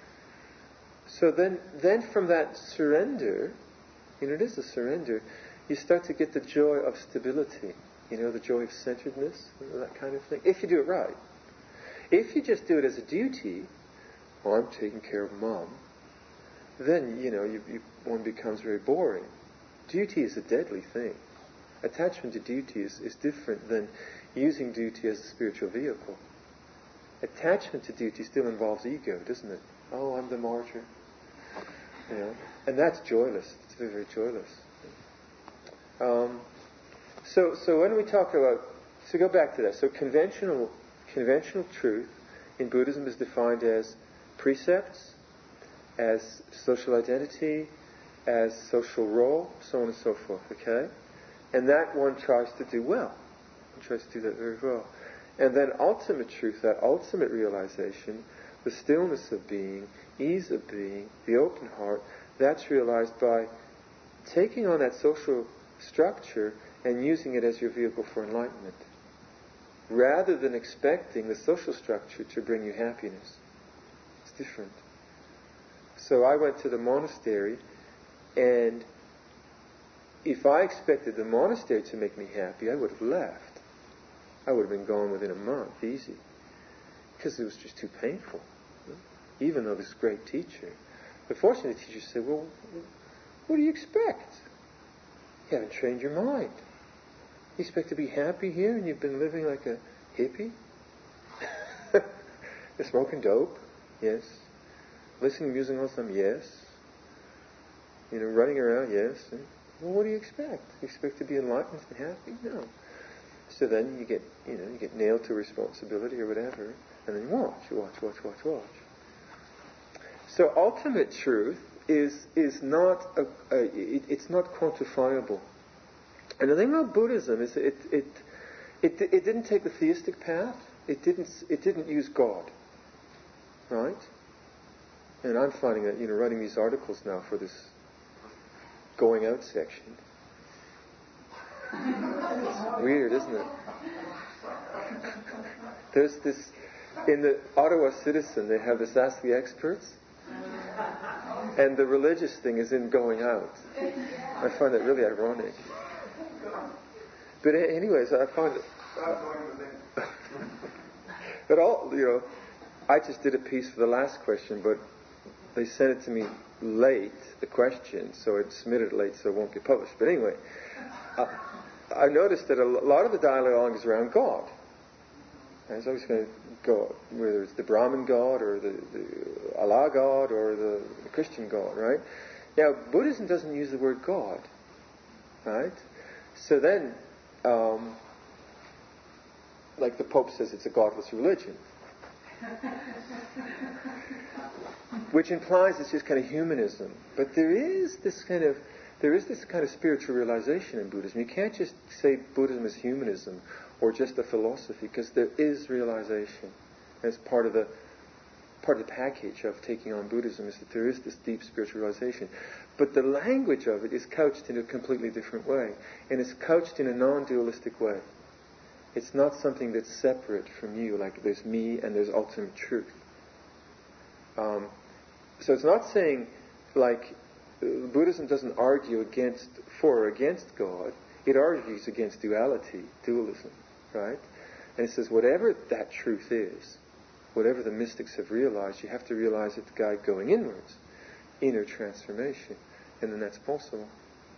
So then, then from that surrender, you know, it is a surrender, you start to get the joy of stability. You know, the joy of centeredness, you know, that kind of thing. If you do it right. If you just do it as a duty, oh, I'm taking care of mom, then, you know, you, you, one becomes very boring. Duty is a deadly thing. Attachment to duty is, is different than using duty as a spiritual vehicle. Attachment to duty still involves ego, doesn't it? Oh, I'm the martyr. You know, and that's joyless. It's very, very joyless. Um, so, so when we talk about, so go back to that. So conventional, conventional truth in Buddhism is defined as precepts, as social identity, as social role, so on and so forth. Okay, and that one tries to do well. One tries to do that very well. And then ultimate truth, that ultimate realization, the stillness of being, ease of being, the open heart, that's realized by taking on that social structure and using it as your vehicle for enlightenment, rather than expecting the social structure to bring you happiness. It's different. So I went to the monastery, and if I expected the monastery to make me happy, I would have left. I would have been gone within a month, easy. Because it was just too painful. Even though this great teacher. But fortunately, the teacher said, well, what do you expect? You haven't trained your mind. You expect to be happy here and you've been living like a hippie? You're smoking dope? Yes. Listening to music all the time? Yes. You know, running around? Yes. And, well, what do you expect? You expect to be enlightened and happy? No. So then you get, you know, you get nailed to responsibility or whatever, and then you watch, you watch, watch, watch, watch. So ultimate truth is is not a, a it, it's not quantifiable. And the thing about Buddhism is it it it it didn't take the theistic path. It didn't it didn't use God, right? And I'm finding that, you know, writing these articles now for this going out section. It's weird, isn't it? There's this, in the Ottawa Citizen, they have this Ask the Experts, and the religious thing is in going out. I find that really ironic. But anyways, I find it... But all, you know, I just did a piece for the last question, but they sent it to me late, the question, so I submitted it late so it won't get published. But anyway... Uh, I noticed that a lot of the dialogue is around God. And it's always going to go, whether it's the Brahmin God or the, the Allah God or the, the Christian God, right? Now, Buddhism doesn't use the word God, right? So then, um, like the Pope says, it's a godless religion. Which implies it's just kind of humanism. But there is this kind of There is this kind of spiritual realization in Buddhism. You can't just say Buddhism is humanism or just a philosophy, because there is realization. As part of the part of the package of taking on Buddhism is that there is this deep spiritual realization. But the language of it is couched in a completely different way. And it's couched in a non-dualistic way. It's not something that's separate from you, like there's me and there's ultimate truth. Um, so it's not saying, like, Buddhism doesn't argue against, for or against God. It argues against duality, dualism, right? And it says whatever that truth is, whatever the mystics have realized, you have to realize it's the guide going inwards, inner transformation, and then that's possible.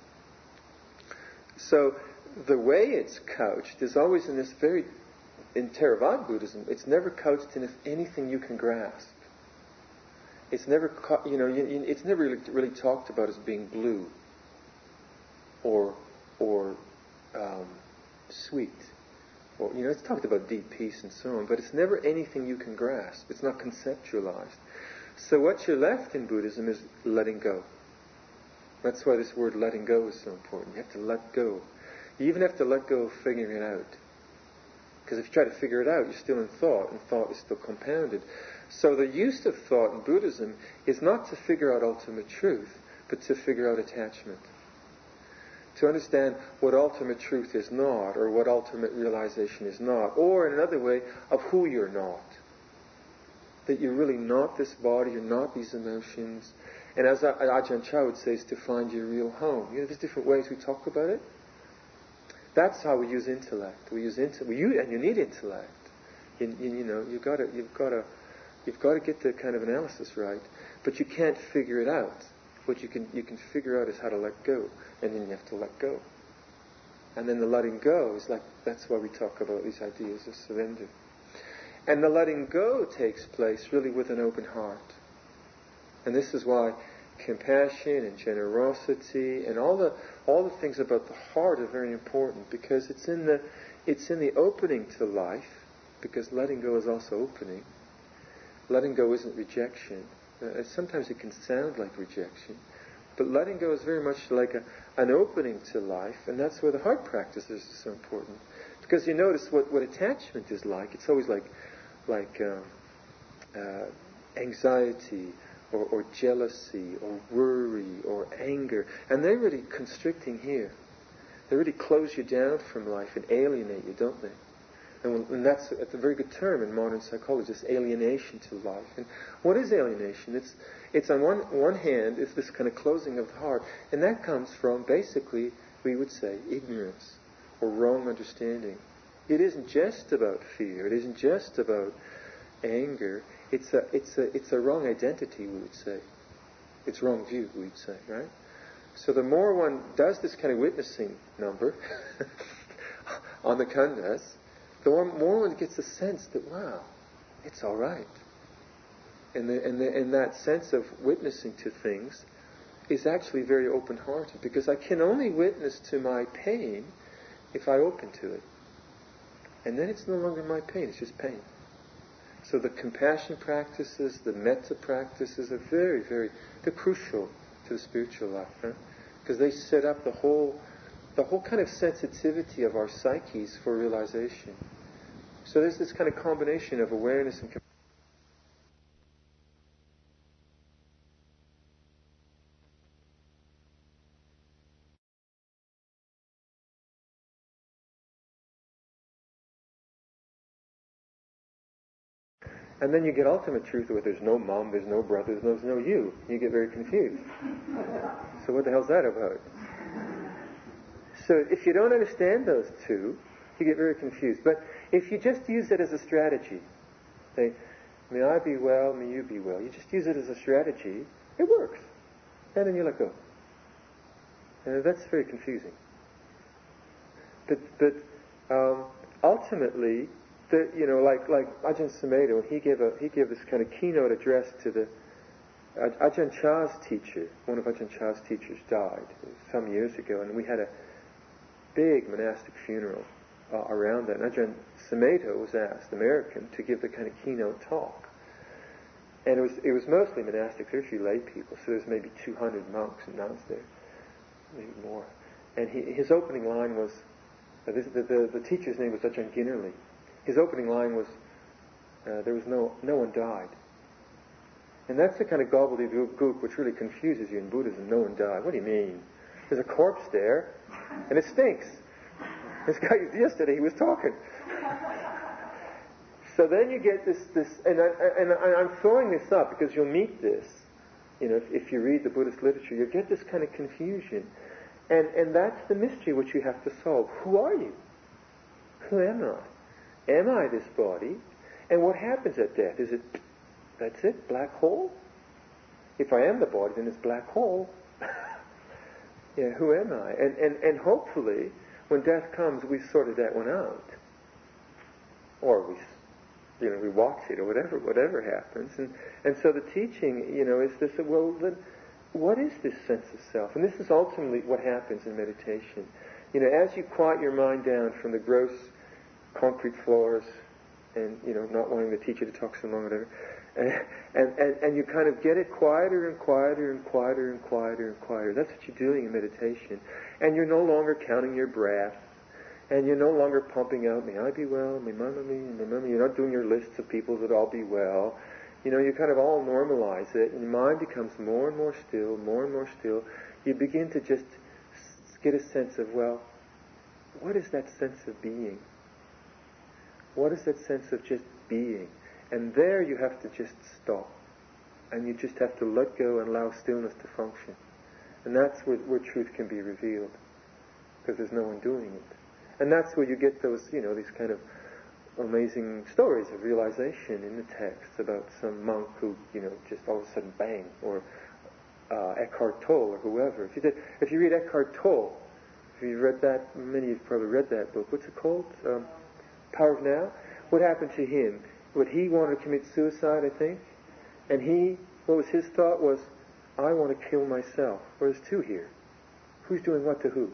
So the way it's couched is always in this very, in Theravada Buddhism, it's never couched in anything you can grasp. It's never, you know, it's never really, really talked about as being blue or or um, sweet, or you know, it's talked about deep peace and so on. But it's never anything you can grasp. It's not conceptualized. So what you're left in Buddhism is letting go. That's why this word "letting go" is so important. You have to let go. You even have to let go of figuring it out. Because if you try to figure it out, you're still in thought, and thought is still compounded. So the use of thought in Buddhism is not to figure out ultimate truth, but to figure out attachment. To understand what ultimate truth is not, or what ultimate realization is not, or in another way, of who you're not. That you're really not this body, you're not these emotions. And as Ajahn Chah would say, is to find your real home. You know, there's different ways we talk about it. That's how we use intellect. We use intellect, we use, and you need intellect. You, you, you know, you've got to, you've got to, you've got to get the kind of analysis right. But you can't figure it out. What you can, you can figure out is how to let go, and then you have to let go. And then the letting go is like, that's why we talk about these ideas of surrender. And the letting go takes place really with an open heart. And this is why compassion and generosity and all the all the things about the heart are very important, because it's in the it's in the opening to life, because letting go is also opening. Letting go isn't rejection. Uh, sometimes it can sound like rejection, but letting go is very much like a, an opening to life, and that's where the heart practices are so important. Because you notice what, what attachment is like. It's always like like um, uh, anxiety, Or, or jealousy, or worry, or anger. And they're really constricting here. They really close you down from life and alienate you, don't they? And, and that's, that's a very good term in modern psychology, this alienation to life. And what is alienation? It's, it's on one, one hand, it's this kind of closing of the heart. And that comes from, basically, we would say, ignorance or wrong understanding. It isn't just about fear. It isn't just about anger. It's a, it's a, it's a wrong identity, we would say. It's wrong view, we would say, right? So the more one does this kind of witnessing number on the khandhas, the more, more one gets a sense that, wow, it's all right. And, the, and, the, and that sense of witnessing to things is actually very open-hearted, because I can only witness to my pain if I open to it. And then it's no longer my pain, it's just pain. So the compassion practices, the metta practices are very, very, they're crucial to the spiritual life, right? Because they set up the whole, the whole kind of sensitivity of our psyches for realization. So there's this kind of combination of awareness and compassion. And then you get ultimate truth where there's no mom, there's no brother, there's no you. You get very confused. So what the hell's that about? So if you don't understand those two, you get very confused. But if you just use it as a strategy, say, may I be well, may you be well. You just use it as a strategy, it works. And then you let go. And that's very confusing. But, but um, ultimately, The, you know, like like Ajahn Sumedho, he gave a he gave this kind of keynote address to the uh, Ajahn Chah's teacher. One of Ajahn Chah's teachers died some years ago, and we had a big monastic funeral uh, around that. And Ajahn Sumedho was asked, American, to give the kind of keynote talk. And it was it was mostly monastics. There were a few lay people, so there's maybe two hundred monks and nuns there, maybe more. And he, his opening line was, uh, this, the, the the teacher's name was Ajahn Ginnerly. His opening line was, uh, there was no, no one died. And that's the kind of gobbledygook which really confuses you in Buddhism. No one died. What do you mean? There's a corpse there, and it stinks. This guy, yesterday he was talking. So then you get this, this and, I, and I, I'm throwing this up because you'll meet this, you know, if, if you read the Buddhist literature, you'll get this kind of confusion. And, and that's the mystery which you have to solve. Who are you? Who am I? Am I this body? And what happens at death? Is it, that's it, black hole? If I am the body, then it's black hole. Yeah, who am I? And, and, and hopefully, when death comes, we've sorted that one out. Or we, you know, we watch it, or whatever, whatever happens. And, and so the teaching, you know, is this, well, then, what is this sense of self? And this is ultimately what happens in meditation. You know, as you quiet your mind down from the gross concrete floors, and you know, not wanting the teacher to talk so long, whatever, and, and, and, and you kind of get it quieter and quieter and quieter and quieter and quieter. That's what you're doing in meditation. And you're no longer counting your breath, And you're no longer pumping out, may I be well, may mama me, may mama, you're not doing your lists of people that all be well. You know, you kind of all normalize it, and your mind becomes more and more still, more and more still. You begin to just get a sense of, well, what is that sense of being? What is that sense of just being? And there you have to just stop. And you just have to let go and allow stillness to function. And that's where, where truth can be revealed. Because there's no one doing it. And that's where you get those, you know, these kind of amazing stories of realization in the text about some monk who, you know, just all of a sudden bang, or uh, Eckhart Tolle or whoever. If you did, if you read Eckhart Tolle, if you read that, many of you probably read that book. What's it called? Um, Power of Now. What happened to him? What he wanted to commit suicide, I think, and he, what was his thought was, I want to kill myself. Well, there's two here. Who's doing what to who?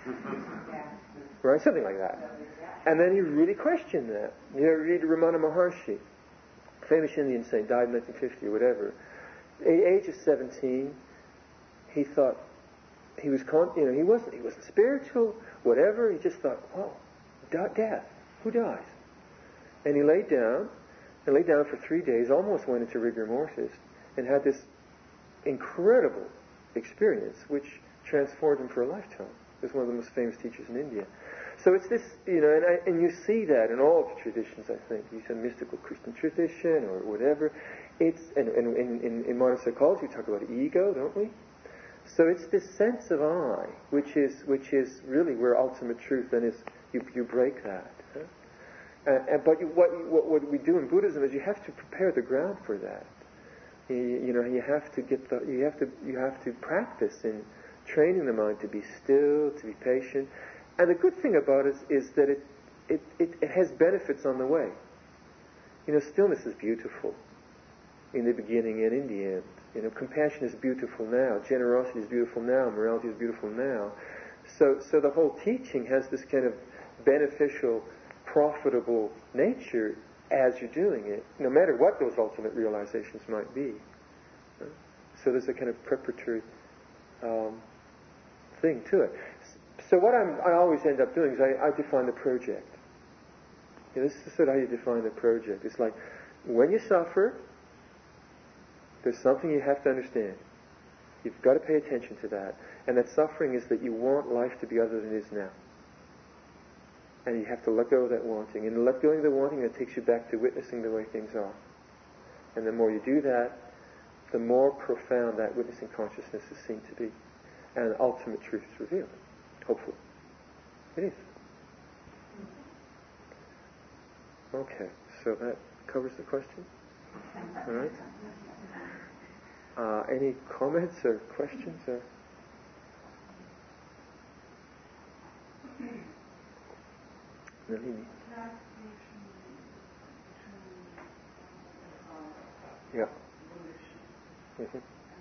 Right? Something like that. And then he really questioned that. You know, read Ramana Maharshi, famous Indian saint, died in nineteen fifty or whatever. At the age of seventeen, he thought, he was, con- you know, he wasn't, he wasn't spiritual, whatever. He just thought, oh, death. Who dies? And he laid down, and laid down for three days, almost went into rigor mortis, and had this incredible experience, which transformed him for a lifetime. He was one of the most famous teachers in India. So it's this, you know, and, I, and you see that in all the traditions, I think. You said mystical Christian tradition or whatever. It's, and, and, and in, in modern psychology, we talk about ego, don't we? So it's this sense of I, which is which is really where ultimate truth then is. You you break that. Huh? And, and but you, what, you, what what we do in Buddhism is you have to prepare the ground for that. You, you know, you have to get the you have to you have to practice in training the mind to be still, to be patient. And the good thing about it is that it it, it it has benefits on the way. You know, stillness is beautiful in the beginning and in the end. You know, compassion is beautiful now. Generosity is beautiful now. Morality is beautiful now. So, so the whole teaching has this kind of beneficial, profitable nature as you're doing it, no matter what those ultimate realizations might be. So there's a kind of preparatory um, thing to it. So what I'm, I always end up doing is I, I define the project. You know, this is sort of how you define the project. It's like, when you suffer, there's something you have to understand. You've got to pay attention to that. And that suffering is that you want life to be other than it is now. And you have to let go of that wanting. And let go of the wanting, that takes you back to witnessing the way things are. And the more you do that, the more profound that witnessing consciousness is seen to be. And ultimate truth is revealed. Hopefully. It is. Okay, so that covers the question. All right. Uh, any comments or questions? Or? Nalini? Yeah. Mm-hmm.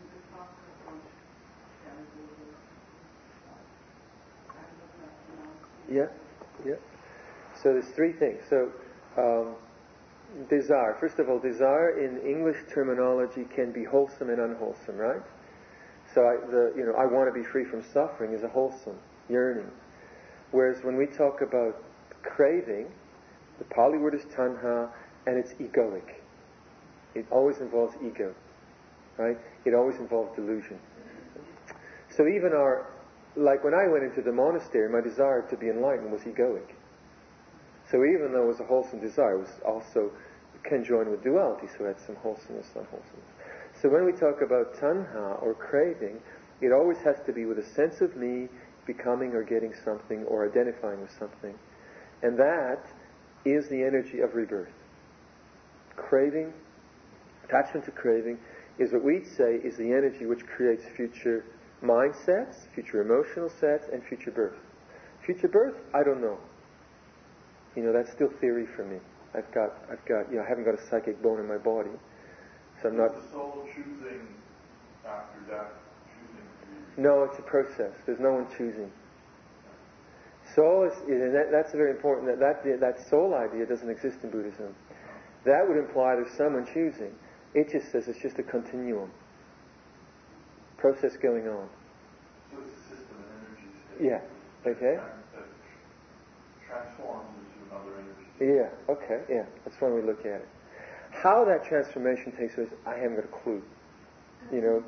Yeah, yeah. So there's three things. So, um, desire. First of all, desire in English terminology can be wholesome and unwholesome, right? So, I, the you know, I want to be free from suffering is a wholesome yearning. Whereas when we talk about craving, the Pali word is tanha, and it's egoic. It always involves ego, right? It always involves delusion. So even our, like when I went into the monastery, my desire to be enlightened was egoic. So even though it was a wholesome desire, it was also conjoined with duality, so it had some wholesomeness, unwholesomeness. So when we talk about tanha or craving, it always has to be with a sense of me becoming or getting something or identifying with something. And that is the energy of rebirth. Craving, attachment to craving, is what we'd say is the energy which creates future mindsets, future emotional sets, and future birth. Future birth, I don't know. You know, that's still theory for me. I've got, I've got, you know, I haven't got a psychic bone in my body, so I'm not. Is the soul choosing after death? Choosing? No, it's a process. There's no one choosing. Soul is, and that, that's very important. That, that that soul idea doesn't exist in Buddhism. That would imply there's someone choosing. It just says it's just a continuum. Process going on. So it's a system of energies. Yeah. Okay. transforms into another energy. Yeah, okay, yeah. That's when we look at it. How that transformation takes place, I haven't got a clue. You know?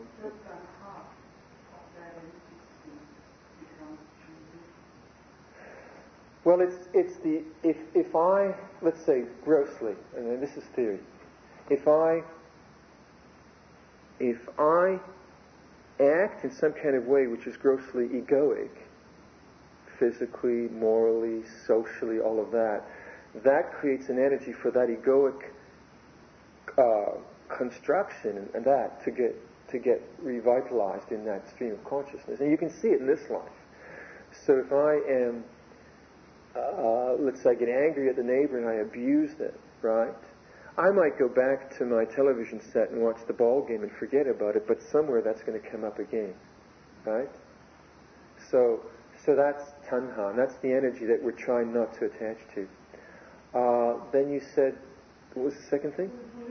Well, it's it's the if if I let's say grossly, and this is theory. If I if I act in some kind of way which is grossly egoic, physically, morally, socially, all of that, that creates an energy for that egoic uh, construction and, and that to get to get revitalized in that stream of consciousness. And you can see it in this life. So if I am, uh, let's say I get angry at the neighbor and I abuse it, right? I might go back to my television set and watch the ball game and forget about it, but somewhere that's going to come up again, right? So, so that's tanha, and that's the energy that we're trying not to attach to. Uh, then you said, what was the second thing?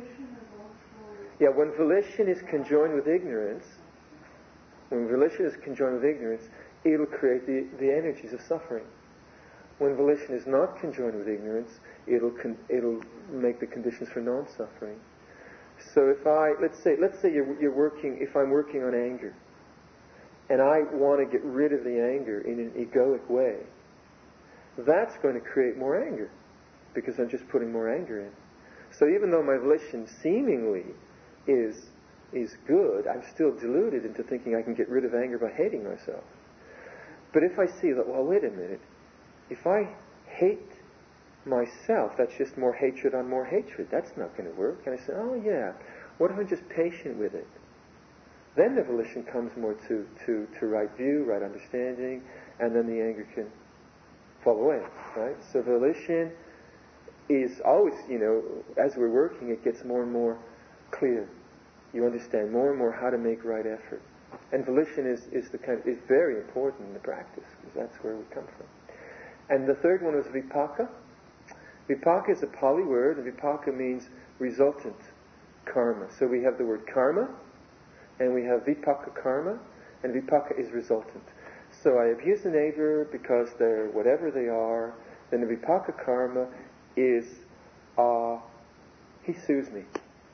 Yeah, when volition is conjoined with ignorance, when volition is conjoined with ignorance, it'll create the, the energies of suffering. When volition is not conjoined with ignorance, it'll con- it'll make the conditions for non-suffering. So if I let's say let's say you're, you're working, if I'm working on anger, and I want to get rid of the anger in an egoic way, that's going to create more anger, because I'm just putting more anger in. So even though my volition seemingly is is good, I'm still deluded into thinking I can get rid of anger by hating myself. But if I see that, well, wait a minute, if I hate myself, that's just more hatred on more hatred. That's not going to work. And I say, oh yeah, what if I'm just patient with it? Then the volition comes more to, to, to right view, right understanding, and then the anger can fall away, right? So volition is always, you know, as we're working, it gets more and more clear. You understand more and more how to make right effort. And volition is, is the kind of, is very important in the practice, because that's where we come from. And the third one was vipaka. Vipaka is a Pali word, and vipaka means resultant karma. So we have the word karma, and we have vipaka karma, and vipaka is resultant. So I abuse the neighbor because they're whatever they are, then the vipaka karma is, uh, he sues me.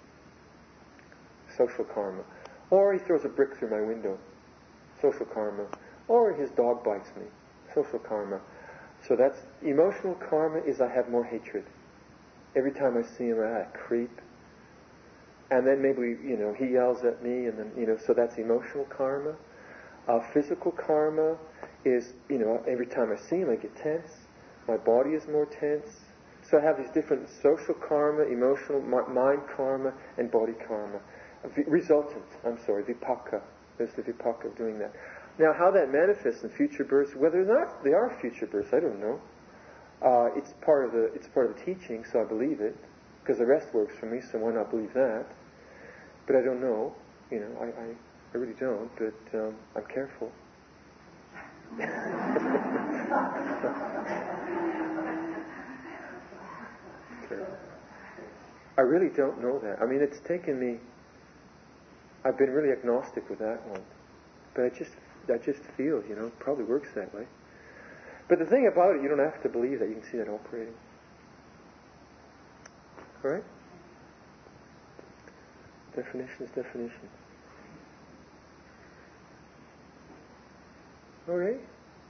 Social karma. Or he throws a brick through my window. Social karma. Or his dog bites me. Social karma. So that's, emotional karma is I have more hatred. Every time I see him, ah, creep. And then maybe, you know, he yells at me, and then, you know, so that's emotional karma. Uh, physical karma is, you know, every time I see him, I get tense. My body is more tense. So I have these different social karma, emotional, mind karma, and body karma. V- resultant, I'm sorry, vipaka. There's the vipaka of doing that. Now, how that manifests in future births, whether or not they are future births, I don't know. Uh, it's part of the it's part of the teaching, so I believe it, because the rest works for me. So why not believe that? But I don't know. You know, I I, I really don't. But um, I'm careful. I really don't know that. I mean, it's taken me. I've been really agnostic with that one, but I just. I just feel, you know, it probably works that way. But the thing about it, you don't have to believe that. You can see that operating. All right? Definition is definition. All right?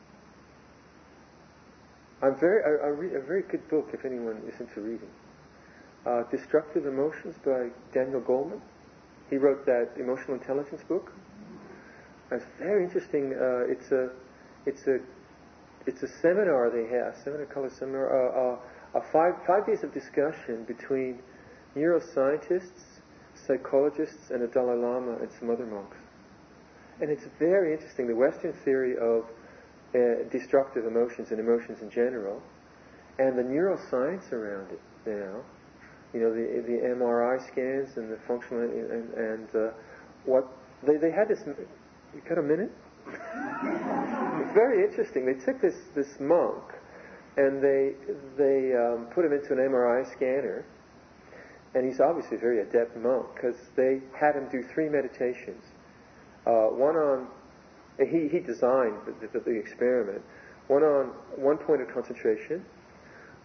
I'm very, I, I read a very good book if anyone is into reading. Uh, Destructive Emotions by Daniel Goleman. He wrote that emotional intelligence book. It's very interesting. Uh, it's a, it's a, it's a seminar they have, a seminar called a seminar, uh, uh, a five five days of discussion between neuroscientists, psychologists, and a Dalai Lama and some other monks. And it's very interesting. The Western theory of uh, destructive emotions and emotions in general, and the neuroscience around it now. You know, the the M R I scans and the functional and, and uh, what they they had this. You got a minute? It's very interesting. They took this, this monk and they they um, put him into an M R I scanner, and he's obviously a very adept monk because they had him do three meditations. Uh, one on he he designed the, the, the experiment. One on one point of concentration,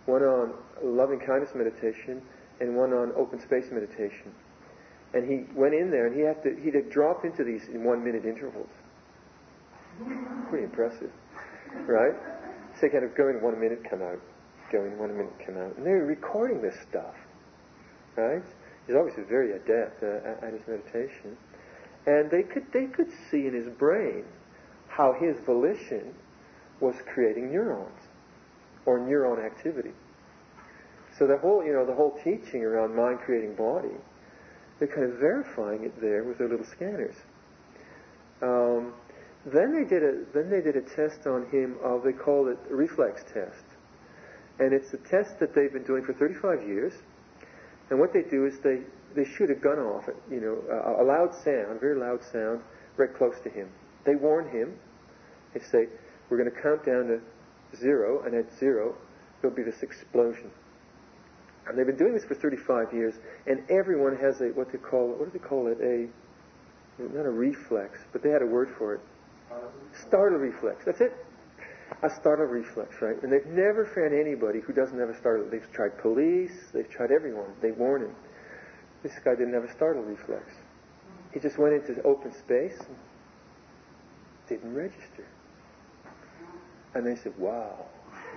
one on loving kindness meditation, and one on open space meditation. And he went in there, and he had to, he'd drop into these in one-minute intervals. Pretty impressive, right? So kind of go in one minute, come out. Go in one minute, come out. And they were recording this stuff, right? He's obviously very adept uh, at his meditation. And they could they could see in his brain how his volition was creating neurons, or neuron activity. So the whole, you know, the whole teaching around mind creating body, they're kind of verifying it there with their little scanners. Um, then they did a then they did a test on him of, they call it a reflex test, and it's a test that they've been doing for thirty-five years. And what they do is they, they shoot a gun off it, you know, a, a loud sound, a very loud sound, right close to him. They warn him. They say, we're going to count down to zero, and at zero, there'll be this explosion. And they've been doing this for thirty-five years, and everyone has a, what they call, what do they call it, a, not a reflex, but they had a word for it. Startle reflex. That's it. A startle reflex, right? And they've never found anybody who doesn't have a startle. They've tried police, they've tried everyone. They warn him. This guy didn't have a startle reflex. He just went into open space and didn't register. And they said, wow.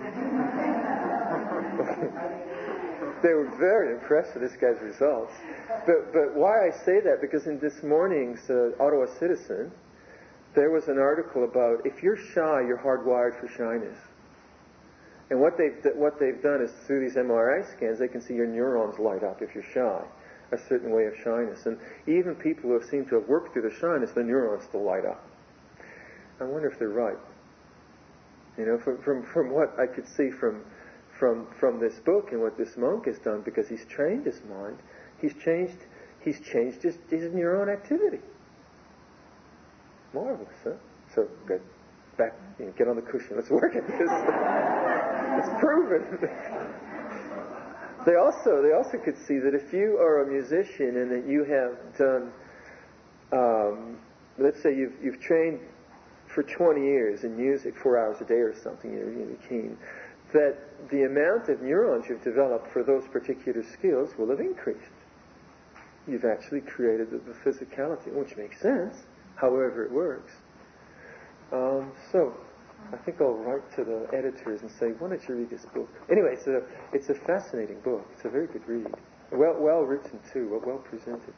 They were very impressed with this guy's results. But but why I say that, because in this morning's uh, Ottawa Citizen, there was an article about, if you're shy, you're hardwired for shyness. And what they've, what they've done is, through these M R I scans, they can see your neurons light up if you're shy, a certain way of shyness. And even people who seem to have worked through the shyness, the neurons still light up. I wonder if they're right. You know, from, from, from what I could see from, from, from this book and what this monk has done, because he's trained his mind, he's changed, he's changed his, his neuron activity. Marvelous, huh? So, good. Back, you know, get on the cushion. Let's work at this. It's proven. They also, they also could see that if you are a musician and that you have done, um, let's say you've you've trained for twenty years in music, four hours a day or something, you're really keen, that the amount of neurons you've developed for those particular skills will have increased. You've actually created the, the physicality, which makes sense. However it works. Um, so, I think I'll write to the editors and say, why don't you read this book? Anyway, it's a, it's a fascinating book. It's a very good read. Well, well written too, well, well presented.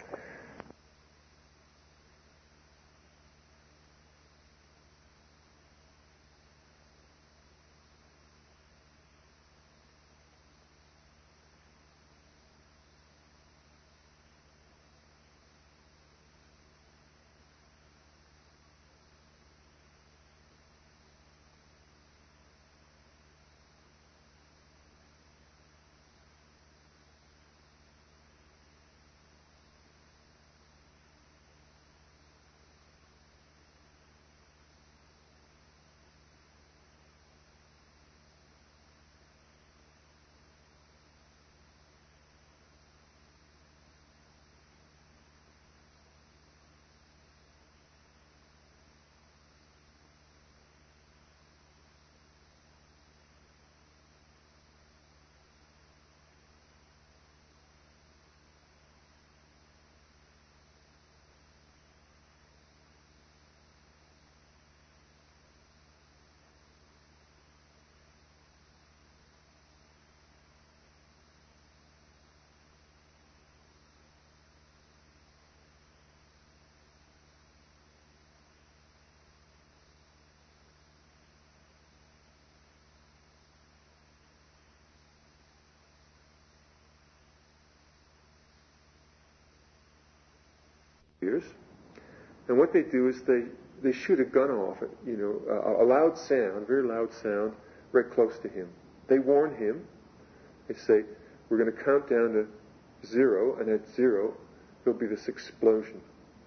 Years. And what they do is they, they shoot a gun off it, you know, a, a loud sound, a very loud sound, right close to him. They warn him. They say, we're going to count down to zero, and at zero, there'll be this explosion.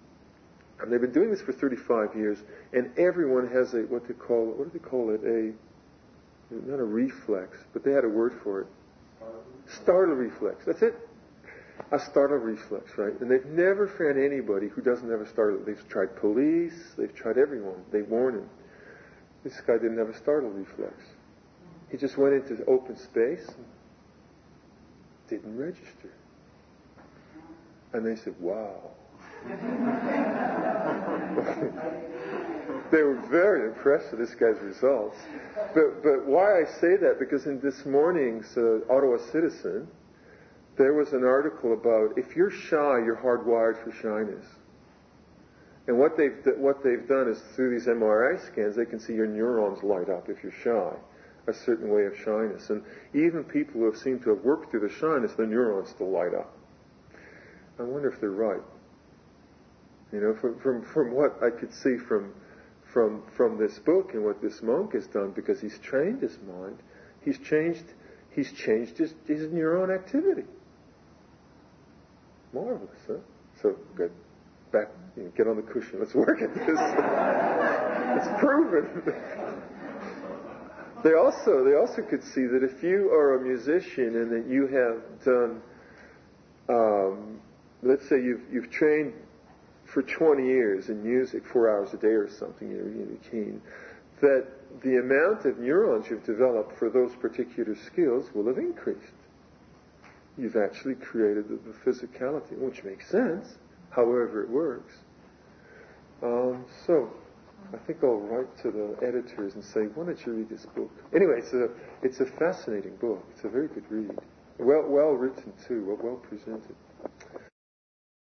And they've been doing this for thirty-five years, and everyone has a, what they call, what do they call it, a, not a reflex, but they had a word for it. Startle reflex. That's it. A startle reflex, right? And they've never found anybody who doesn't have a startle. They've tried police, they've tried everyone. They warn him. This guy didn't have a startle reflex. he just went into open space and didn't register. And they said, wow. They were very impressed with this guy's results. But, but why I say that, because in this morning's uh, Ottawa Citizen, there was an article about if you're shy, you're hardwired for shyness. And what they've, what they've done is through these M R I scans, they can see your neurons light up if you're shy, a certain way of shyness. And even people who have seemed to have worked through the shyness, their neurons still light up. I wonder if they're right. You know, from, from, from what I could see from, from, from this book and what this monk has done, because he's trained his mind, he's changed, he's changed his, his neuron activity. Marvelous, huh? So, good. Back, you know, get on the cushion. Let's work at this. It's proven. They also, they also could see that if you are a musician and that you have done, um, let's say you've you've trained for twenty years in music, four hours a day or something, you're really keen, that the amount of neurons you've developed for those particular skills will have increased. You've actually created the, the physicality, which makes sense, however it works. Um, so, I think I'll write to the editors and say, why don't you read this book? Anyway, it's a, it's a fascinating book. It's a very good read. Well, well written too, well, well presented.